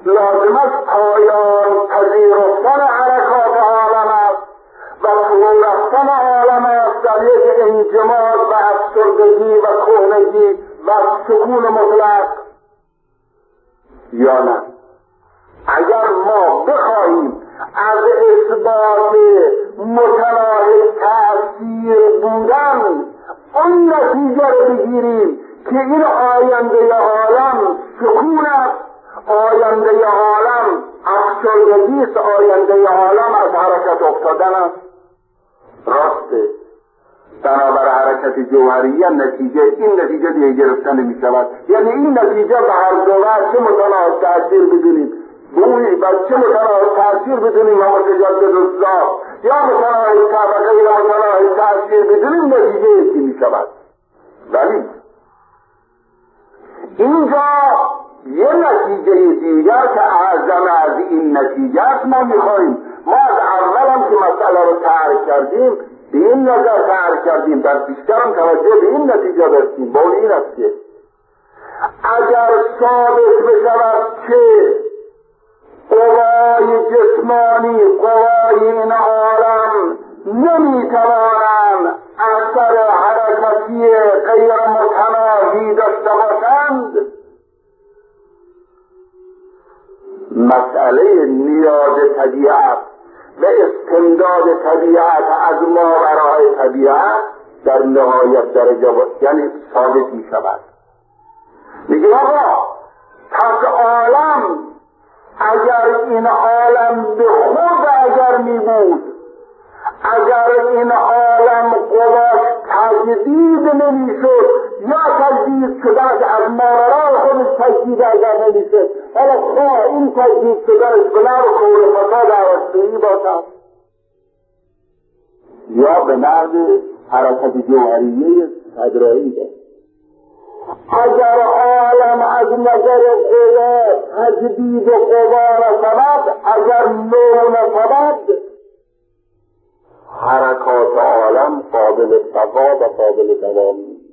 لازمش پایان پذیرفتن حرکات عالم است و فرو رفتن عالم است در یک انجماد و افسردگی و کهنگی و سکون مطلق، یا نه؟ اگر ما بخواهیم از اثبات متناهی تأثیر بودن اون نتیجه رو بگیریم که این آینده عالم سکون است، آینده عالم افسردگی است، آینده عالم از حرکت افتادن است، راسته. بنابر حرکت جوهریه نتیجه این نتیجه دیگه گرفته نمی شود. یعنی این نتیجه به هر دو وجه چه متناهی تأثیر بدونیم، بوی و چه متناهی تأثیر بدونیم یا متجدد الذات یا متناهی و غیر متناهی تأثیر بدونیم نتیجه یکی می شود. ولی اینجا یه نتیجه دیگر که اعظم از این نتیجه است ما میخواییم. ما از اول هم که مسئله رو ترک کردیم به این نظر ترک کردیم، در بیشتر هم توجه به این نتیجه برسیم. بول این است که اگر ثابت بشود که قوای جسمانی، قوای این عالم نمیتوانند اثر حرکتی غیر متناهی داشته باشند، مسئله نیاز طبیعت و استمداد طبیعت از ماورای طبیعت در نهایت درجه یعنی ثابت می شود. میگه آقا پس عالم اگر این عالم به خود اگر می بود، اگر این عالم قواش تجدید نمی شد یا تجدید شدن از ماورای خودش تجدید اگر نمی شد، حالا خواه این تجدید شدنش به نوع کور فساد عرصه‌ای باشد یا به نوع حرکت جوهریه تدرایی ده. اگر عالم از نظر قوا تجدید و قوا نشود، اگر نو نشود، حرکات عالم قابل بقا و قابل دوام نیست.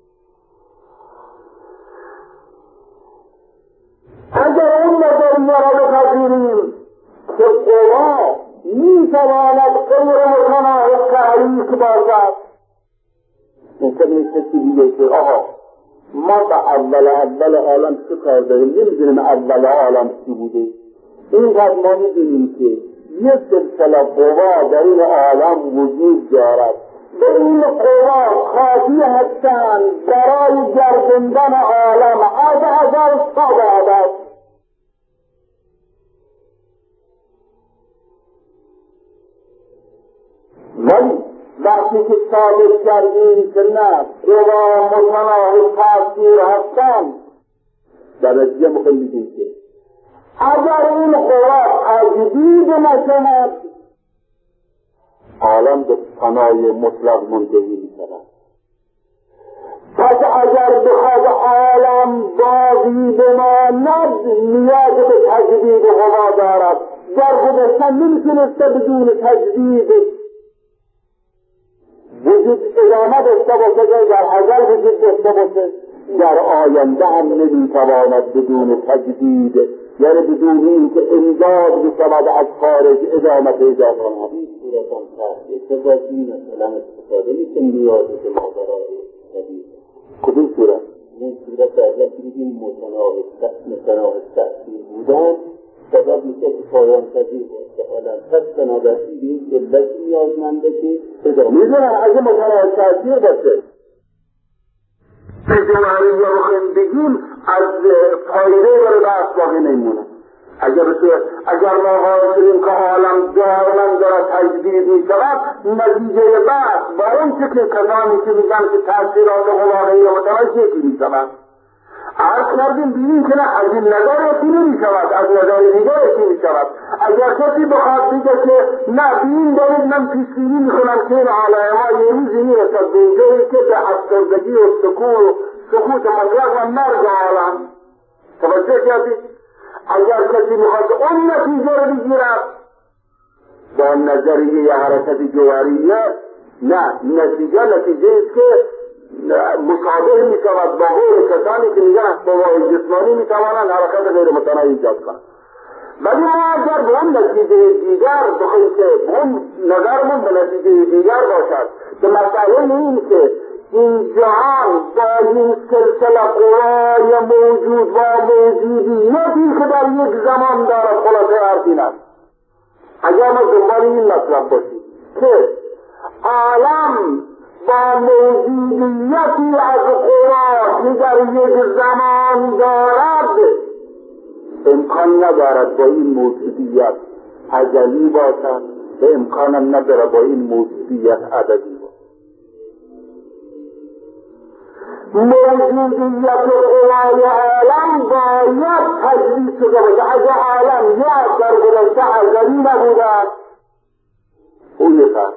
اگر اون نظریه را بپذیریم که قوا میتواند غیر متناهی تحریک باشد، مثل کسی میگه که آها ما به اول اول عالم چه کار داریم، نمیدونیم اول عالم چی بوده. اینقدر ما میدونیم که یک سلسله قوا در این عالم وجود دارد و این قوا کافی هستند برای گرداندن عالم از ازل تا به ابد. ولی وقتی که ثابت کردیم که نه قوا متناهی تأثیر هستند، در نتیجه میخوایم میگیم که اگر این قوا تجدید نشود عالم به فنای مطلق منتهی میشود. پس اگر بخواد عالم باقی بماند نیاز به تجدید قوا دارد. در گذشته نمیتونسته بدون تجدید وجود ادامه داشته باشه، در ازل وجود داشته باشه، در آینده هم نمیتواند بدون تجدید، یعنی بدون این که امداد بشود از خارج ادامت ایجاد کند. این صورت هم تحت اتفاقی مثلا استفاده میشه نیازی که ما برای تجدید. کدوم صورت؟ این صورت در یک دیدیم متناهی متناهی تأثیر بودن سبب میشه که پایان پذیر باشه. حالا پس بنابراین به این علت نیازمنده که ادامه میدونن اگه متناهی تأثیر باشه به جوهریه رو بگیم از فایده برای بحث باقی نمیمونه. اگر اگر ما حاضرین که عالم دائما داره تجدید میشود، نتیجه بحث با اون چه کسانی که میگن که تأثیرات قواهی متناهی یکی میشود عرض کردیم بینیم که نه از این نظر یکی نمیشود، از نظر دیگر یکی میشود. اگر کسی بخواد بگه که نه بین دارید من پیشبینی میکنم که این عالم ما یه روزی میرسد به اینجایی که به افسردگی و سکون و سکوت مطلق و مرگ عالم توجه کردید. اگر کسی میخواد اون نتیجه رو بگیرد با نظریه حرکت جوهریه، نه نتیجه نتیجه است که مشابه میشود با قول کسانی که میگن قوای جسمانی میتوانند حرکت غیر متناهی ایجاد کنند. ولی ما اگر به اون نتیجه دیگر بخواهیم که به اون نظرمون به نتیجه دیگر باشد که مسئله این که این جهان با این سلسله قوای موجود و موجودیتی که در یک زمان دارد خلاصه حرف این است. اگر ما دنبال این مطلب باشیم که عالم با موجودیتی از قوا که در یک زمان دارد امکان ندارد با این موجودیت ازلی باشد و امکان ندارد با این موجودیت ابدی باشد. موجودیت قوای عالم باید تجدید شده باشه. اگر عالم یا در گذشته ازلی نبوده او یک است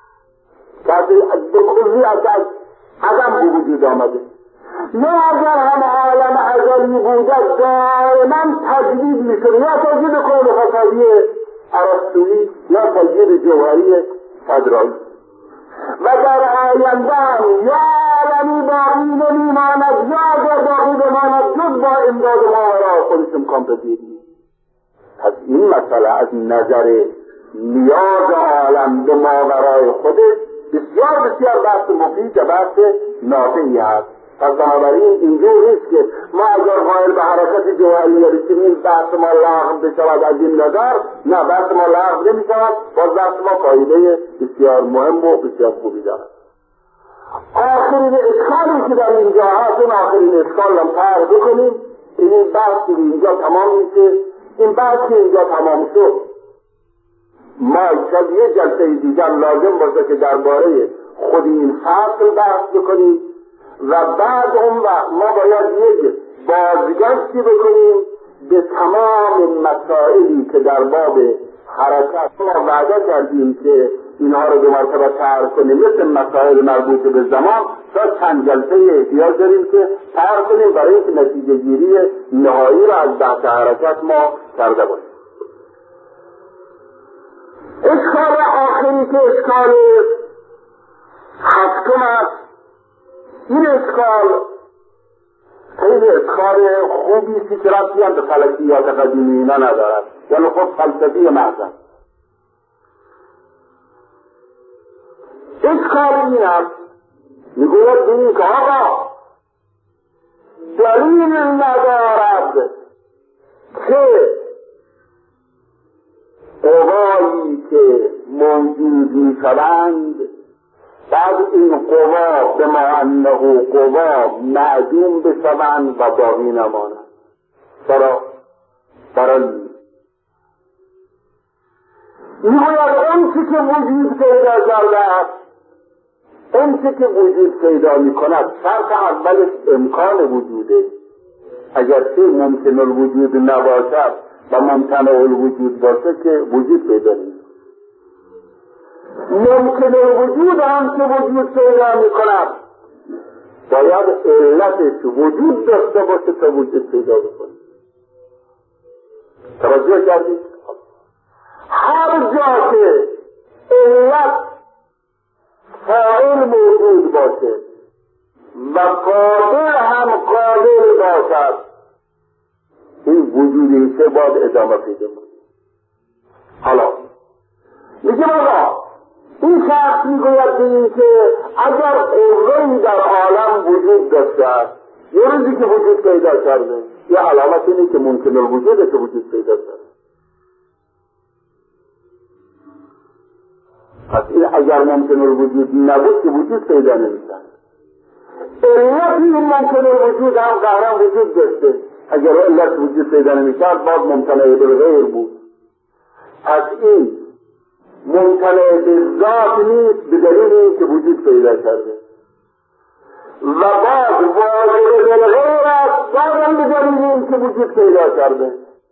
به کلی از عدم به وجود آمده، یا اگر هم عالم ازلی بوده دائما تجدید میشده، یا تجدید کون فسادی ارسطویی یا تجدید جوهری فدرایی و در آینده هم یا عالمی باقی نمیماند یا اگر باقی بماند جز با امداد ماورای خودش امکان پذیر نیست. پس این مسئله از نظر نیاز عالم به ماورای خودش بسیار بسیار بحث مفید و بحث نافعی هست. پس بنابراین اینجور نیست که ما اگر قائل به حرکت جوهری برسیم این بحث ما لغو بشود از این نظر، نه بحث ما لغو نمیشود، باز بحث ما فایده بسیار مهم و بسیار خوبی دارد. آخرین اشکالی که در اینجا هست اون آخرین اشکال هم طرح بکنیم. این بحث که اینجا تمام میشه، این بحث که اینجا تمام شد ما شاید یه جلسه دیگر لازم باشه که درباره خود این فصل بحث بکنیم و بعد اون وقت ما باید یک بازگشتی بکنیم به تمام مسائلی که در باب حرکت ما وعده کردیم که اینها رو دو مرتبه طرح کنیم، مثل مسائل مربوط به زمان. تا چند جلسه احتیاج داریم که طرح کنیم برای اینکه نتیجه گیری نهایی را از بحث حرکت ما کرده باشیم. اشکال آخری که اشکال هفتم است، این اشکال خیلی اشکال خوبی که ربطی هم به فلکیات قدیمی اینا ندارد، یعنی خود فلسفی محض است. اشکال این است، میگوید این که آقا دلیل ندارد که قوایی که موجود می شوند بعد این قوا به ما انه قوا معدوم بشوند و باقی نمانند. چرا؟ برای میگوید اون چی که وجود پیدا کرده است، اون چی که وجود پیدا می کند شرط اولش امکان وجوده. اگر چه ممکن الوجود نباشد و ممتنع الوجود باشه که وجود پیدا نیست. ممکن الوجود هم که وجود پیدا می کند باید علتش وجود داشته باشه تا وجود پیدا بکنه. توجه کردید؟ هر جا که علت فاعل موجود باشه و قادر هم قادر باشد این وجودی که باید ادامه پیدا کنه. حالا میگه آقا این شخص میگوید به این که اگر قوه‌ای در عالم وجود داشته است یه روزی که وجود پیدا کرده یه علامت اینه که ممکن الوجوده که وجود پیدا کرده. پس این اگر ممکن الوجود نبود که وجود پیدا نمی‌کرد. علت این ممکن الوجود هم قهرم وجود داشته، اگر علت وجود پیدا نمی‌کرد باید ممتنع بالغیر بود. پس این ممتنع بالذات نیست به دلیل این که وجود پیدا کرده و باز واجب بالغیر است بازم به دلیل این که وجود پیدا کرده.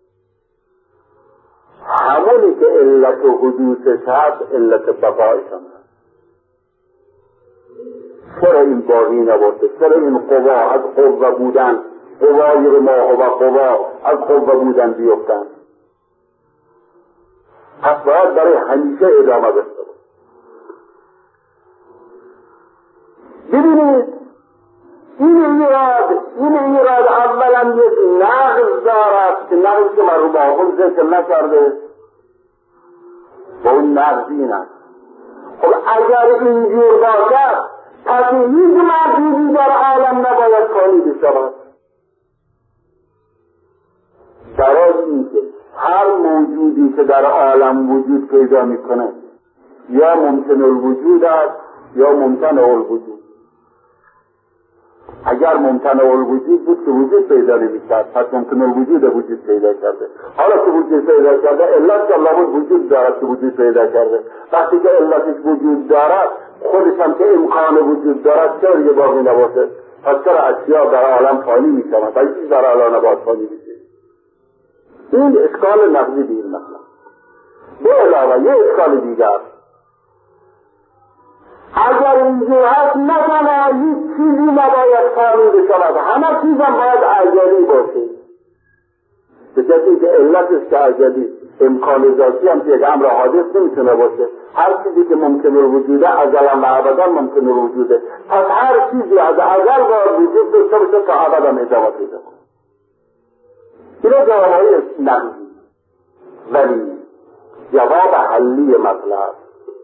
همونی که علت و حدوثش هست علت بقایش هم هست. چرا این باقی نباشه؟ چرا این قوا از قوه بودن قوای ما و قوا از قوه بودن بیفتن؟ پس باید برای همیشه ادامه داشته باشه. ببینید این ایراد این ایراد اولا یک نقض دارد که نقضی که مرحوم آقل ذکر نکرده و اون نقض این است. خب اگر اینجور باشد پس هیچ موجودی در عالم نباید فانی بشود. برای اینکه هر موجودی که در عالم وجود پیدا میکنه یا ممکن الوجود است یا ممتنع الوجود. اگر ممتنع الوجود بود که وجود پیدا نمی‌کرد، پس ممکن الوجود وجود پیدا کرده. حالا که وجود پیدا کرده علت که لابد وجود دارد که وجود پیدا کرده. وقتی که علتش وجود دارد خودش هم که امکان وجود دارد چرا دیگه باقی نباشه؟ پس چرا اشیاء در عالم فانی میشوند؟ برای چیز در عالم نباید فانی بشه؟ این اشکال نقضی به این مطلب. به علاوه یه اشکال دیگر، اگر اینجور هست نه تنها هیچ چیزی نباید فانی بشود، همه چیز هم باید ازلی باشه. به کسی که علتش که ازلی امکان ذاتی هم که یک امر حادث نمیتونه باشه. هر چیزی که ممکن الوجوده ازلا و ابدا ممکن الوجوده. پس هر چیزی از ازل باید وجود داشته باشه تا ابد هم ادامه پیدا کنه. اینا جوابهای نقضی. ولی جواب حلی مطلب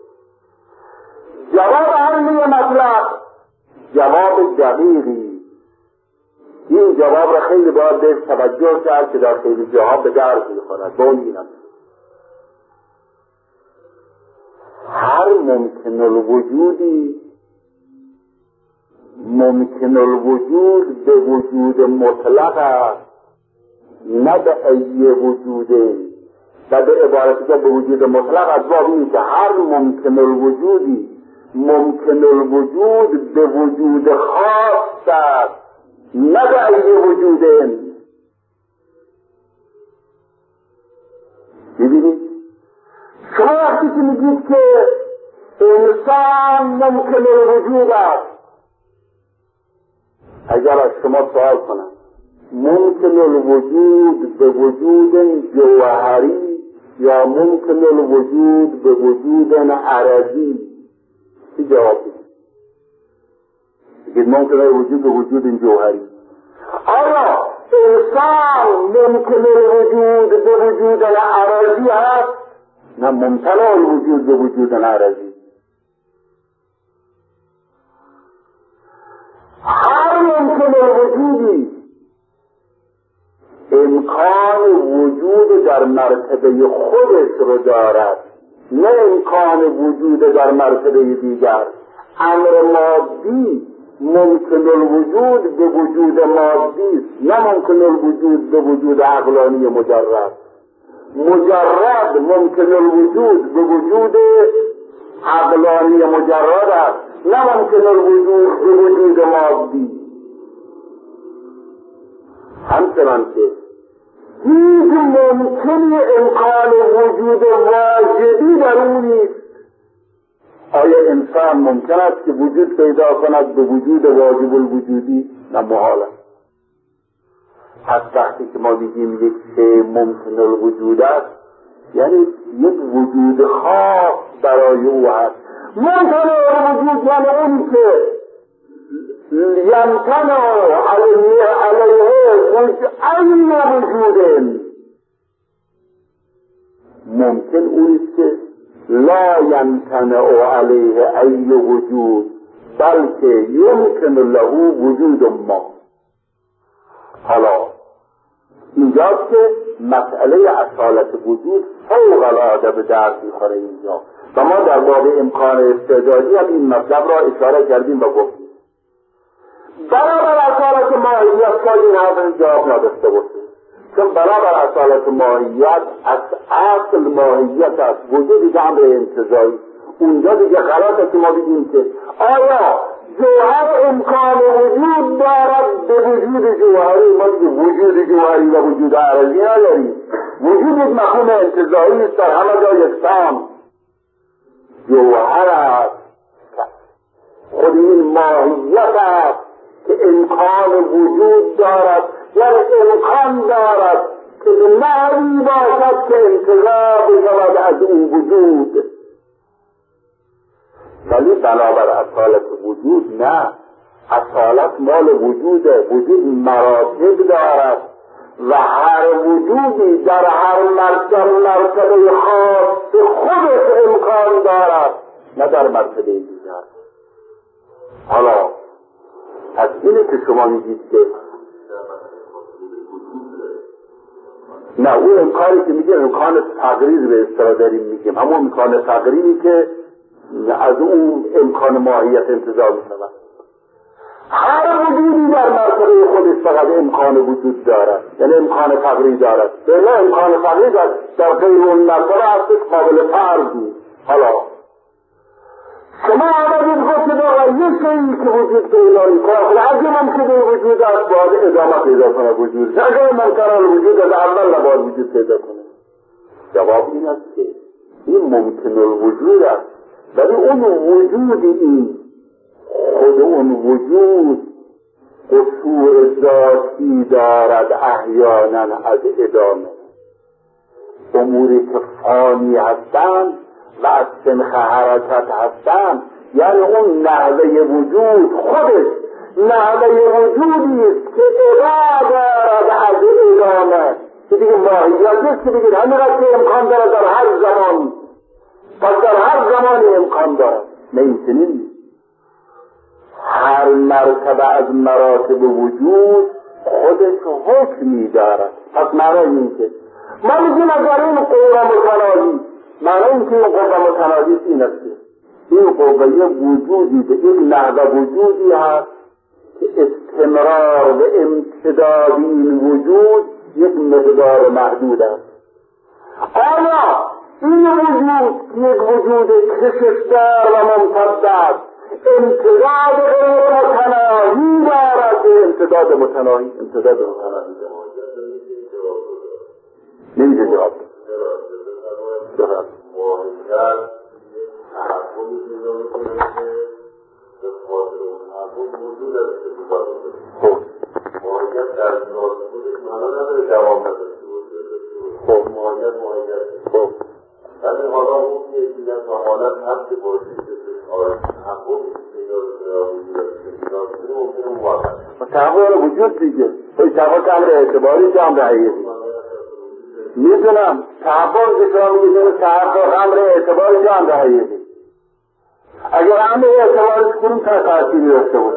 جواب حلی مطلب جواب دقیقی. این جواب را خیلی باید بهش توجه کرد که در خیلی جواب به درد میخورد. با این است هر ممکن الوجودی ممکن الوجود به وجود مطلق است، نه به ای وجوده. و به عبارتی که به وجود مطلق از باب این که هر ممکن الوجودی ممکن الوجود به وجود خاص است، نه به ای وجوده. ببینید شما وقتی که میگید که انسان ممکن الوجود است، اگر از شما سوال کنم ممکن الوجود به وجود جوهری یا ممکن الوجود به وجود عرضی، چی جواب بدید؟ بگید ممکن الوجود به وجود جوهری. آیا انسان ممکن الوجود به وجود عرضی هست؟ نه، ممتنع الوجود به وجود عرضی. هر ممکن الوجودی امکان وجود در مرتبه خودش رو دارد، نه امکان وجود در مرتبه دیگر. امر مادی ممکن الوجود به وجود مادی، نه ممکن الوجود به وجود عقلانی مجرد. مجرد ممکن الوجود به وجود عقلانی مجرد است، نه ممکن الوجود به وجود مادی. همچنان که هیچ ممکنی امکان وجود واجبی در اون نیست. آیا انسان ممکن است که وجود پیدا کند به وجود واجب الوجودی؟ نه، محال است. پس وقتی که ما میگیم یک شی ممکن الوجود است، یعنی یک وجود خاص برای او هست. ممکن الوجود یعنی اون که یمتنع علیه علیه این وجود، ممکن اونیست که لا یمتنع علیه ای وجود بلکه یمکن له وجود ما. حالا اینجاست که مسئله اصالت وجود فوق العاده به درد میخوره اینجا، و ما در باب امکان استعدادی هم این مطلب را اشاره کردیم و گفتیم. برابر اصالت ماهیت تا این حرف جواب نداشته باشه، چون برابر اصالت ماهیت از اصل ماهیت است، وجودی که امر انتزاعی. اونجا دیگه غلطه که ما بگیم که آیا جوهر امکان وجود دارد به وجود جوهری. ما دیگه وجود جوهری و وجود عرضی نداریم. وجود یک مفهوم انتزاعی است در همه جا یکسان. جوهر است، خود این ماهیت است که امکان وجود دارد، یعنی امکان دارد که به نحوی باشد که انتزاع بشود از اون وجود. ولی بنابر اصالت وجود نه، اصالت مال وجوده. وجود مراتب دارد و هر وجودی در هر مرتبه مرتبه خاص خودش امکان دارد، نه در مرتبه دیگر. حالا از اینه که شما میگید که نه، اون امکانی که میگه امکان تقریر به اصطلاح داریم میگیم، همون امکان تقریری که از اون امکان ماهیت انتزاع میشود. هر وجودی در مرتبه خودش فقط امکان وجود دارد، یعنی امکان تقریر دارد. بله امکان تقریر در, در غیر اون مرتبه هستش قابل فرض نیست. حالا شما آمدید گفتید آقا یه شیئی که وجود پیدا میکنه، اگه ممکنه وجود است باید ادامه پیدا کنه وجود، اگه ممکنه وجود از اول نباید وجود پیدا کنه. جواب این است که این ممکن الوجود است، ولی اون وجود این خود اون وجود قصور ذاتی دارد احیانا از ادامه. اموری که فانی هستند و از سنخ حرکت هستند، یعنی اون نحوه وجود خودش نحوه وجودی است که ادامه دارد از ادامه، که دیگه ماهیت نیست، که دیگه همین است که امکان دارد در هر زمانی، پس در هر زمانی امکان دارد. نه این چنین نیست. هر مرتبه از مراتب وجود خودش حکمی دارد. پس معنی این که ما میگیم اگر این قوه متناهی، معنی این که این قوه متناهی این است که این قوه وجودی به این نحوه وجودی هست که استمرار و امتداد این وجود یک مقدار محدود است. آیا این وجود یک وجود کششدار و ممتد است، امتداد غیر متناهی دارد، امتداد متناهی امتداد متناهی دارد؟ نمیشه جواب دارد. ماهیت تحقلی پیدا میکنه که به خاطر اون تحقل وجود از استفاده داره. ماهیت در ذات خودش معنا نداره دوام نداشته باشه. ماهیت ماهیت ولی حالا اون که دیگر تا حالت هست که باشه تحقل پیدا ممکنه موقت تحقل وجود دیگه تحقل که امر اعتباری که امر حقیقی میدونم. تحقل که شما میگه تحقل امر اعتباری که امر حقیقی، اگر امر اعتباری کنیم تا تأثیری داشته بود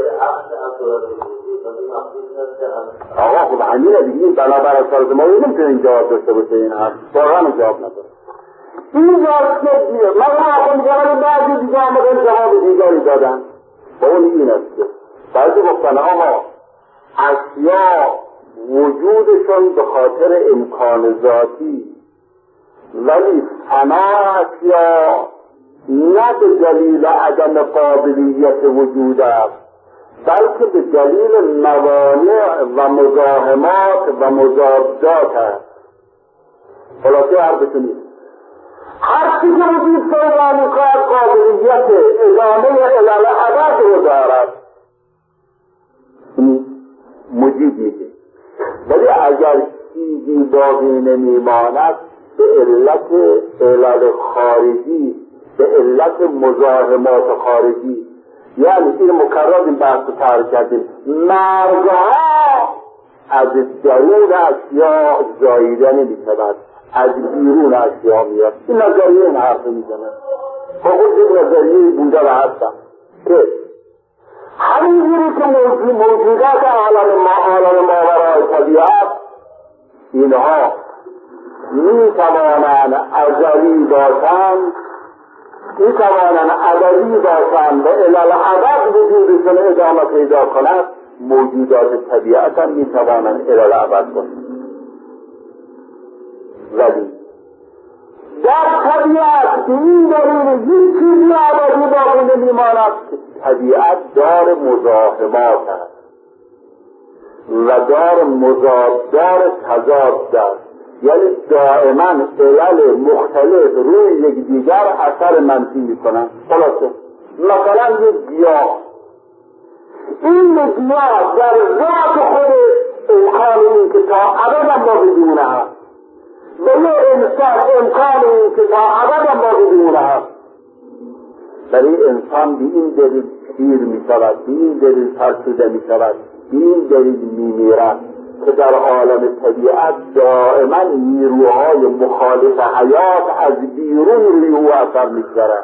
آقا خب همینه دیگه. این بنابر اثارت ما نمیتونه این جواب داشته باشه. این هم واقعا جواب نداره. این جواب که میاد من آخون میگم بعضی دیگه آمدن جواب دیگری دادن با اون این است که بعضی گفتن آقا اشیا وجودشون به خاطر امکان ذاتی، ولی فنا اشیا نه به دلیل عدم قابلیت وجود است، بلکه به دلیل موانع و مزاحمات و مضادات است. خلاصه حرفتون نیست. هر چی که وجود پیدا میکند قابلیت ادامه الالعبد رو دارد، مجید میگه. ولی اگر چیزی باقی نمیماند به علت علل خارجی، به علت مزاحمات خارجی، یعنی این مکرر این بحث رو ترک کردیم، مرگها از درون اشیا زاییده نمیشود، از بیرون اشیا میاد. این نظریه این حرف میزنه. با خود این نظریه بوده و هستم که همینجوری که موجودات عالم ما عالم ماورای طبیعت اینها میتوانند ازلی باشند، میتوانند ابدی باشند و الالعبد وجودشون ادامه پیدا کند، موجودات طبیعت هم میتوانند الالعبد باشند. ولی در طبیعت به این دلیل یک چیزی ابدی باقی نمیماند که طبیعت دار مزاحمات است و دار مضاد، دار تضاد است، یعنی دائما علل مختلف روی یکدیگر اثر منفی میکنن. خلاصه مثلا یک گیاه، این گیاه در ذات خود امکان این که تا ابد باقی بمونه هست و یه انسان امکان این که تا ابد باقی بمونه هست. ولی انسان به این دلیل پیر می شود، به این دلیل فرسوده می شود، به این دلیل می میرد که که در عالم طبیعت دائما نیروهای مخالف حیات از بیرون روی او اثر می‌گذارند.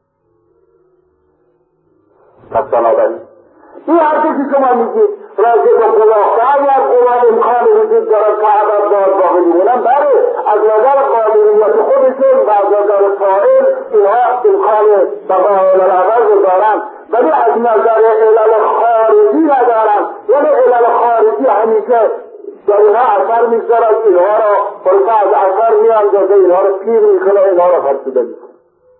پس بنابراین این حرفی که شما میگید راجع به قوا، اگر قوا امکان وجود دارد که عدد باز باقی میمونن، بله از نظر قادریت خودشون و از نظر فاعل اینها امکان بقای العوض رو دارن، ولی از نظر علل خارجی ندارن. یعنی علل خارجی همیشه در اینها اثر میگذارد، اینها را خلقه از اثر میاندازه، اینها را پیر میکنه، اینها را فرسوده میکنه.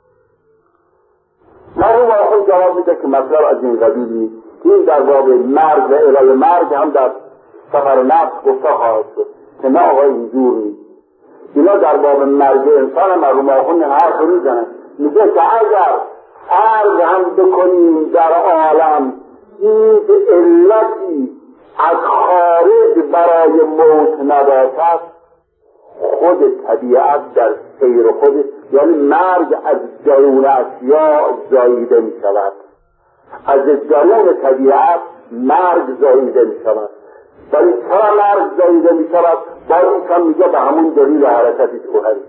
مرحوم آخوند جواب میده که مطلب از این قبیلی این در باب مرگ و علل مرگ هم در سفر نفس گفته خواهد شد که نه آقا اینجور نیست. اینا در باب مرگ انسان مرحوم آخوند حرف میزنن، میگه که اگر فرض هم بکنیم در عالم این علتی از خارج برای موت نباشد، خود طبیعت در سیر خود، یعنی مرگ از درون اشیاء زاییده می شود، از درون طبیعت مرگ زاییده می شود. ولی چرا مرگ زاییده می شود؟ باید ایشان میگه به همون دلیل حرکت جوهری.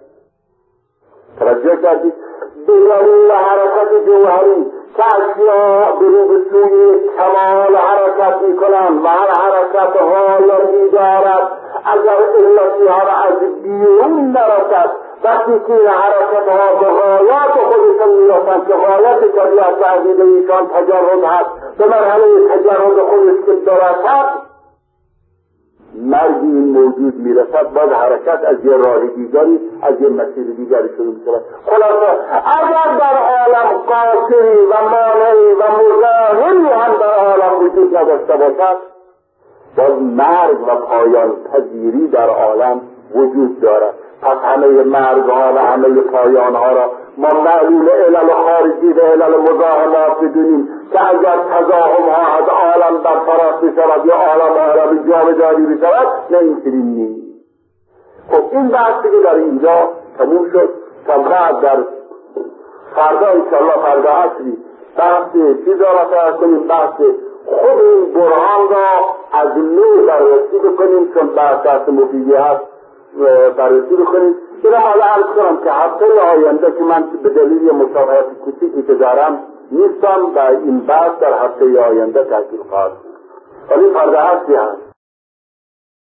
توجه کردید؟ به دلیل حرکت جوهری که اشیاء برو به سوی کمال حرکت می کنند و هر حرکت غایتی دارد. اگر علتی ها را از بیرون نرسد، وقتی که این حرکت ها به غایات خودشون میرسند که غایت طبیعت و عقیده ایشان تجرد هست، به مرحله تجرد خودش که برسد مرگی این موجود میرسد، بعد حرکت از یه راه دیگری از یه مسیر دیگری شروع میشود. خلاصه اگر در عالم قاصری و مانعی و مزاحمی هم در عالم وجود نداشته باشد، باز مرگ و پایان پذیری در عالم وجود دارد. پس همه مرگ ها و همه پایان ها را ما معلول علل خارجی و علل مزاحمات بدونیم که اگر تزاحم ها از عالم برطرف بشود یا عالم عالم جامداری بشود، نه این چنین نیست. خب این بحثی که در اینجا تموم شد تا بعد در فردا انشاءالله فردا عصری بحث چیز را رفت کنیم، بحث خود این برهان را از نو بررسی بکنیم، چون بحث بحث مفیدی هست بررسی بکنیم. این را حالا عرض کنم که هفته آینده که من به دلیل مسافرت کوچیکی که دارم نیستم و این بحث در هفته آینده تحقیق خواهد. ولی فردا هستی هست